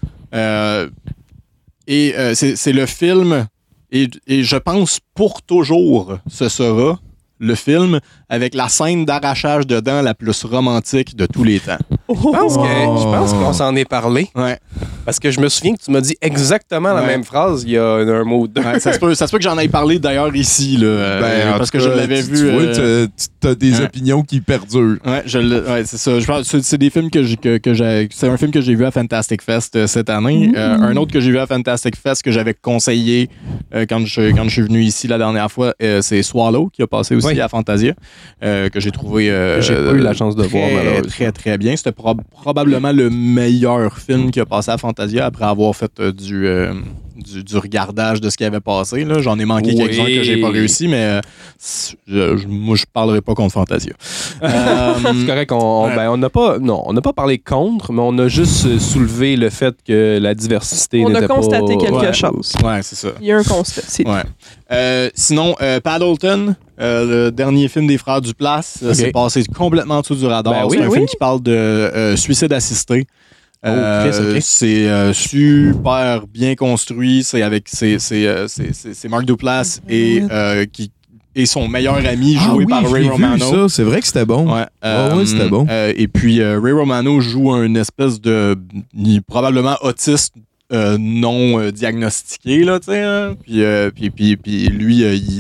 C'est le film, et je pense pour toujours, ce sera le film avec la scène d'arrachage de dents la plus romantique de tous les temps. Je pense qu'on s'en est parlé. Ouais. Parce que je me souviens que tu m'as dit exactement la Ouais. même phrase il y a un mot ou deux. Ouais, ça se peut que j'en aie parlé d'ailleurs ici, là, En parce tout que je cas, l'avais tu vu. vois, tu as des ouais. opinions qui perdurent. Ouais, c'est ça. Je pense c'est des films c'est un film que j'ai vu à Fantastic Fest cette année. Un autre que j'ai vu à Fantastic Fest que j'avais conseillé quand je suis venu ici la dernière fois, c'est Swallow qui a passé aussi Oui. à Fantasia, que j'ai trouvé J'ai pas eu la chance de voir, malheureusement. très très bien. C'était probablement le meilleur film qui a passé à Fantasia après avoir fait du regardage de ce qui avait passé. Là. J'en ai manqué Oui. quelques-uns que j'ai pas réussi, mais moi je parlerai pas contre Fantasia. C'est correct, on n'a pas parlé contre, mais on a juste soulevé le fait que la diversité On a n'était pas... constaté quelque Ouais. chose. Ouais, c'est ça. Il y a un constat. C'est Ouais. Sinon, Paddleton, le dernier film des frères Duplass, c'est passé complètement en dessous du radar. Ben oui, c'est un oui. film qui parle de suicide assisté. Chris, ok. C'est super bien construit. C'est Mark Duplass et son meilleur ami joué par Ray Romano. Ça, c'est vrai que c'était bon. Ouais, ouais, c'était bon. Et puis Ray Romano joue une espèce de probablement autiste non diagnostiqué là, tu sais. Hein? Puis lui,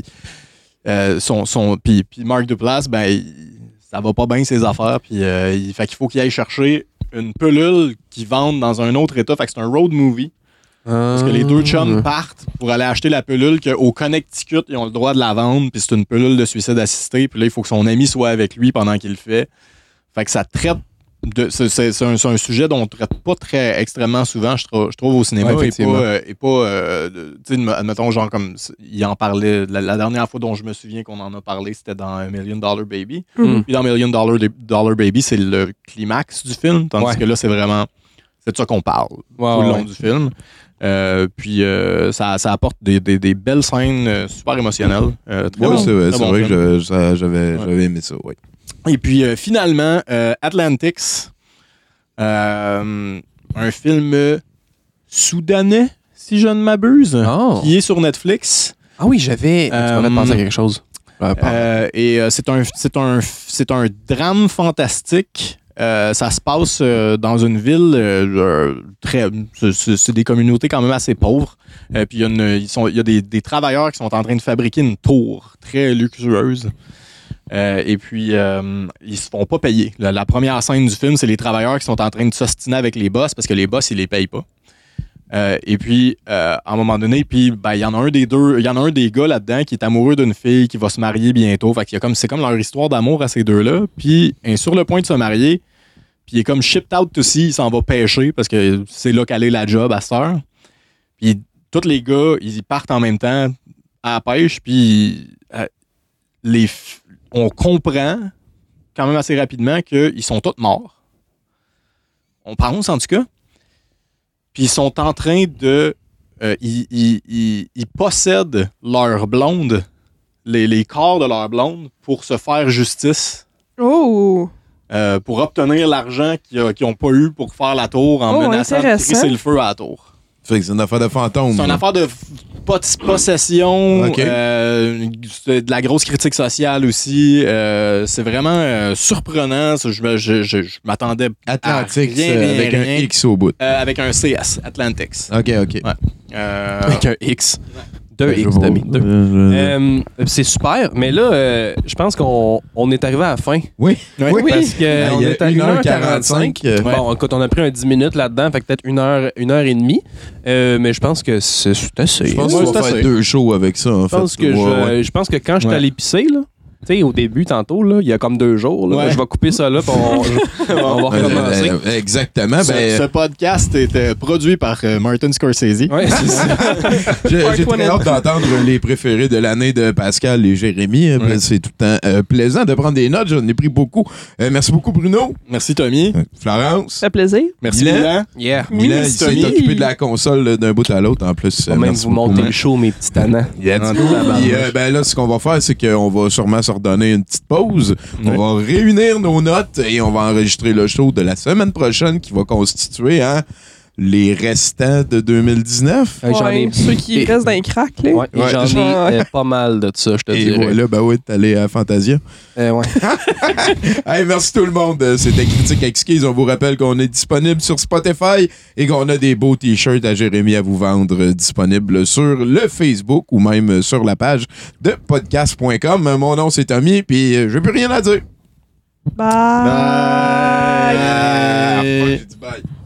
puis Mark Duplass, ça va pas bien ses affaires. Puis fait qu'il faut qu'il aille chercher une pilule qu'ils vendent dans un autre état. Fait que c'est un road movie. Parce que les deux chums partent pour aller acheter la pilule qu'au Connecticut, ils ont le droit de la vendre, puis c'est une pilule de suicide assisté, puis là, il faut que son ami soit avec lui pendant qu'il le fait. Fait que ça traite c'est un sujet dont on traite pas très extrêmement souvent, je trouve, au cinéma. Ouais, tu sais, admettons, genre comme il en parlait, la dernière fois dont je me souviens qu'on en a parlé, c'était dans $1 Million Baby. Puis dans $1 Million Baby, c'est le climax du film, tandis que là, c'est de ça qu'on parle tout le long du film. Ça apporte des belles scènes super émentionnelles. Ouais, c'est bon vrai film. que j'avais aimé ça, oui. Et puis finalement, Atlantics, un film soudanais, si je ne m'abuse, qui est sur Netflix. Ah oui, tu m'avais pensé à quelque chose. C'est un drame fantastique. Ça se passe dans une ville c'est des communautés quand même assez pauvres. Puis il y a des travailleurs qui sont en train de fabriquer une tour très luxueuse. Et puis ils se font pas payer. La première scène du film, c'est les travailleurs qui sont en train de s'ostiner avec les boss parce que les boss ils les payent pas. Et puis à un moment donné, puis il y en a un des gars là-dedans qui est amoureux d'une fille qui va se marier bientôt. Fait qu'il c'est comme leur histoire d'amour à ces deux-là. Puis il est sur le point de se marier. Puis il est comme shipped out aussi, il s'en va pêcher parce que c'est là qu'elle est la job à cette heure. Puis tous les gars, ils partent en même temps à la pêche. Puis on comprend quand même assez rapidement qu'ils sont tous morts. On pense en tout cas. Puis ils sont en train de... ils possèdent leur blonde, les corps de leur blonde, pour se faire justice. Oh! Pour obtenir l'argent qu'ils n'ont pas eu pour faire la tour en menaçant de crisser le feu à la tour. Fait que c'est une affaire de fantôme. C'est une affaire de possession, Okay. de la grosse critique sociale aussi. C'est vraiment surprenant. Je m'attendais Atlantics à rien, avec rien. un X au bout. Avec un CS, Atlantics. OK. Ouais. Avec un X. 2 X, Tommy. 2. C'est super, mais là, je pense qu'on est arrivé à la fin. Oui. Parce qu'on est à 1h45. 1h45. Bon, écoute, on a pris un 10 minutes là-dedans, fait que peut-être 1h30. Mais je pense que c'est assez. Je pense Ouais, qu'on va c'est faire assez. 2 shows avec ça, en fait. Je pense que quand je suis allé pisser, là, tu sais, au début, tantôt, là, il y a comme 2 jours, là, Ouais. je vais couper ça là, puis on va recommencer. Exactement. Ce podcast était produit par Martin Scorsese. Ouais, c'est ça. J'ai très hâte d'entendre les préférés de l'année de Pascal et Jérémy. C'est tout le temps plaisant de prendre des notes. J'en ai pris beaucoup. Merci beaucoup, Bruno. Merci, Tommy. Florence. Ça fait plaisir. Merci, Milan. Milan. Yeah. Milan, il merci, s'est Tommy. occupé de la console d'un bout à l'autre. En plus, Je vais même merci vous beaucoup, monter man. le show, mes petits tannants. Puis, ben là, ce qu'on va faire, c'est qu'on va sûrement se redonner une petite pause. Ouais. On va réunir nos notes et on va enregistrer le show de la semaine prochaine qui va constituer les restants de 2019. J'en ai Ceux qui et- restent dans les cracks, là. Ouais, et Ouais. j'en ai Ouais. pas mal de ça, je te Et dirais. voilà, ben oui, t'es allé à Fantasia. Ouais. Hey, merci tout le monde. C'était Critique Exquise. On vous rappelle qu'on est disponible sur Spotify et qu'on a des beaux t-shirts à Jérémy à vous vendre disponibles sur le Facebook ou même sur la page de podcast.com. Mon nom, c'est Tommy, puis je n'ai plus rien à dire. Bye. Bye. Ah, fuck, j'ai dit bye.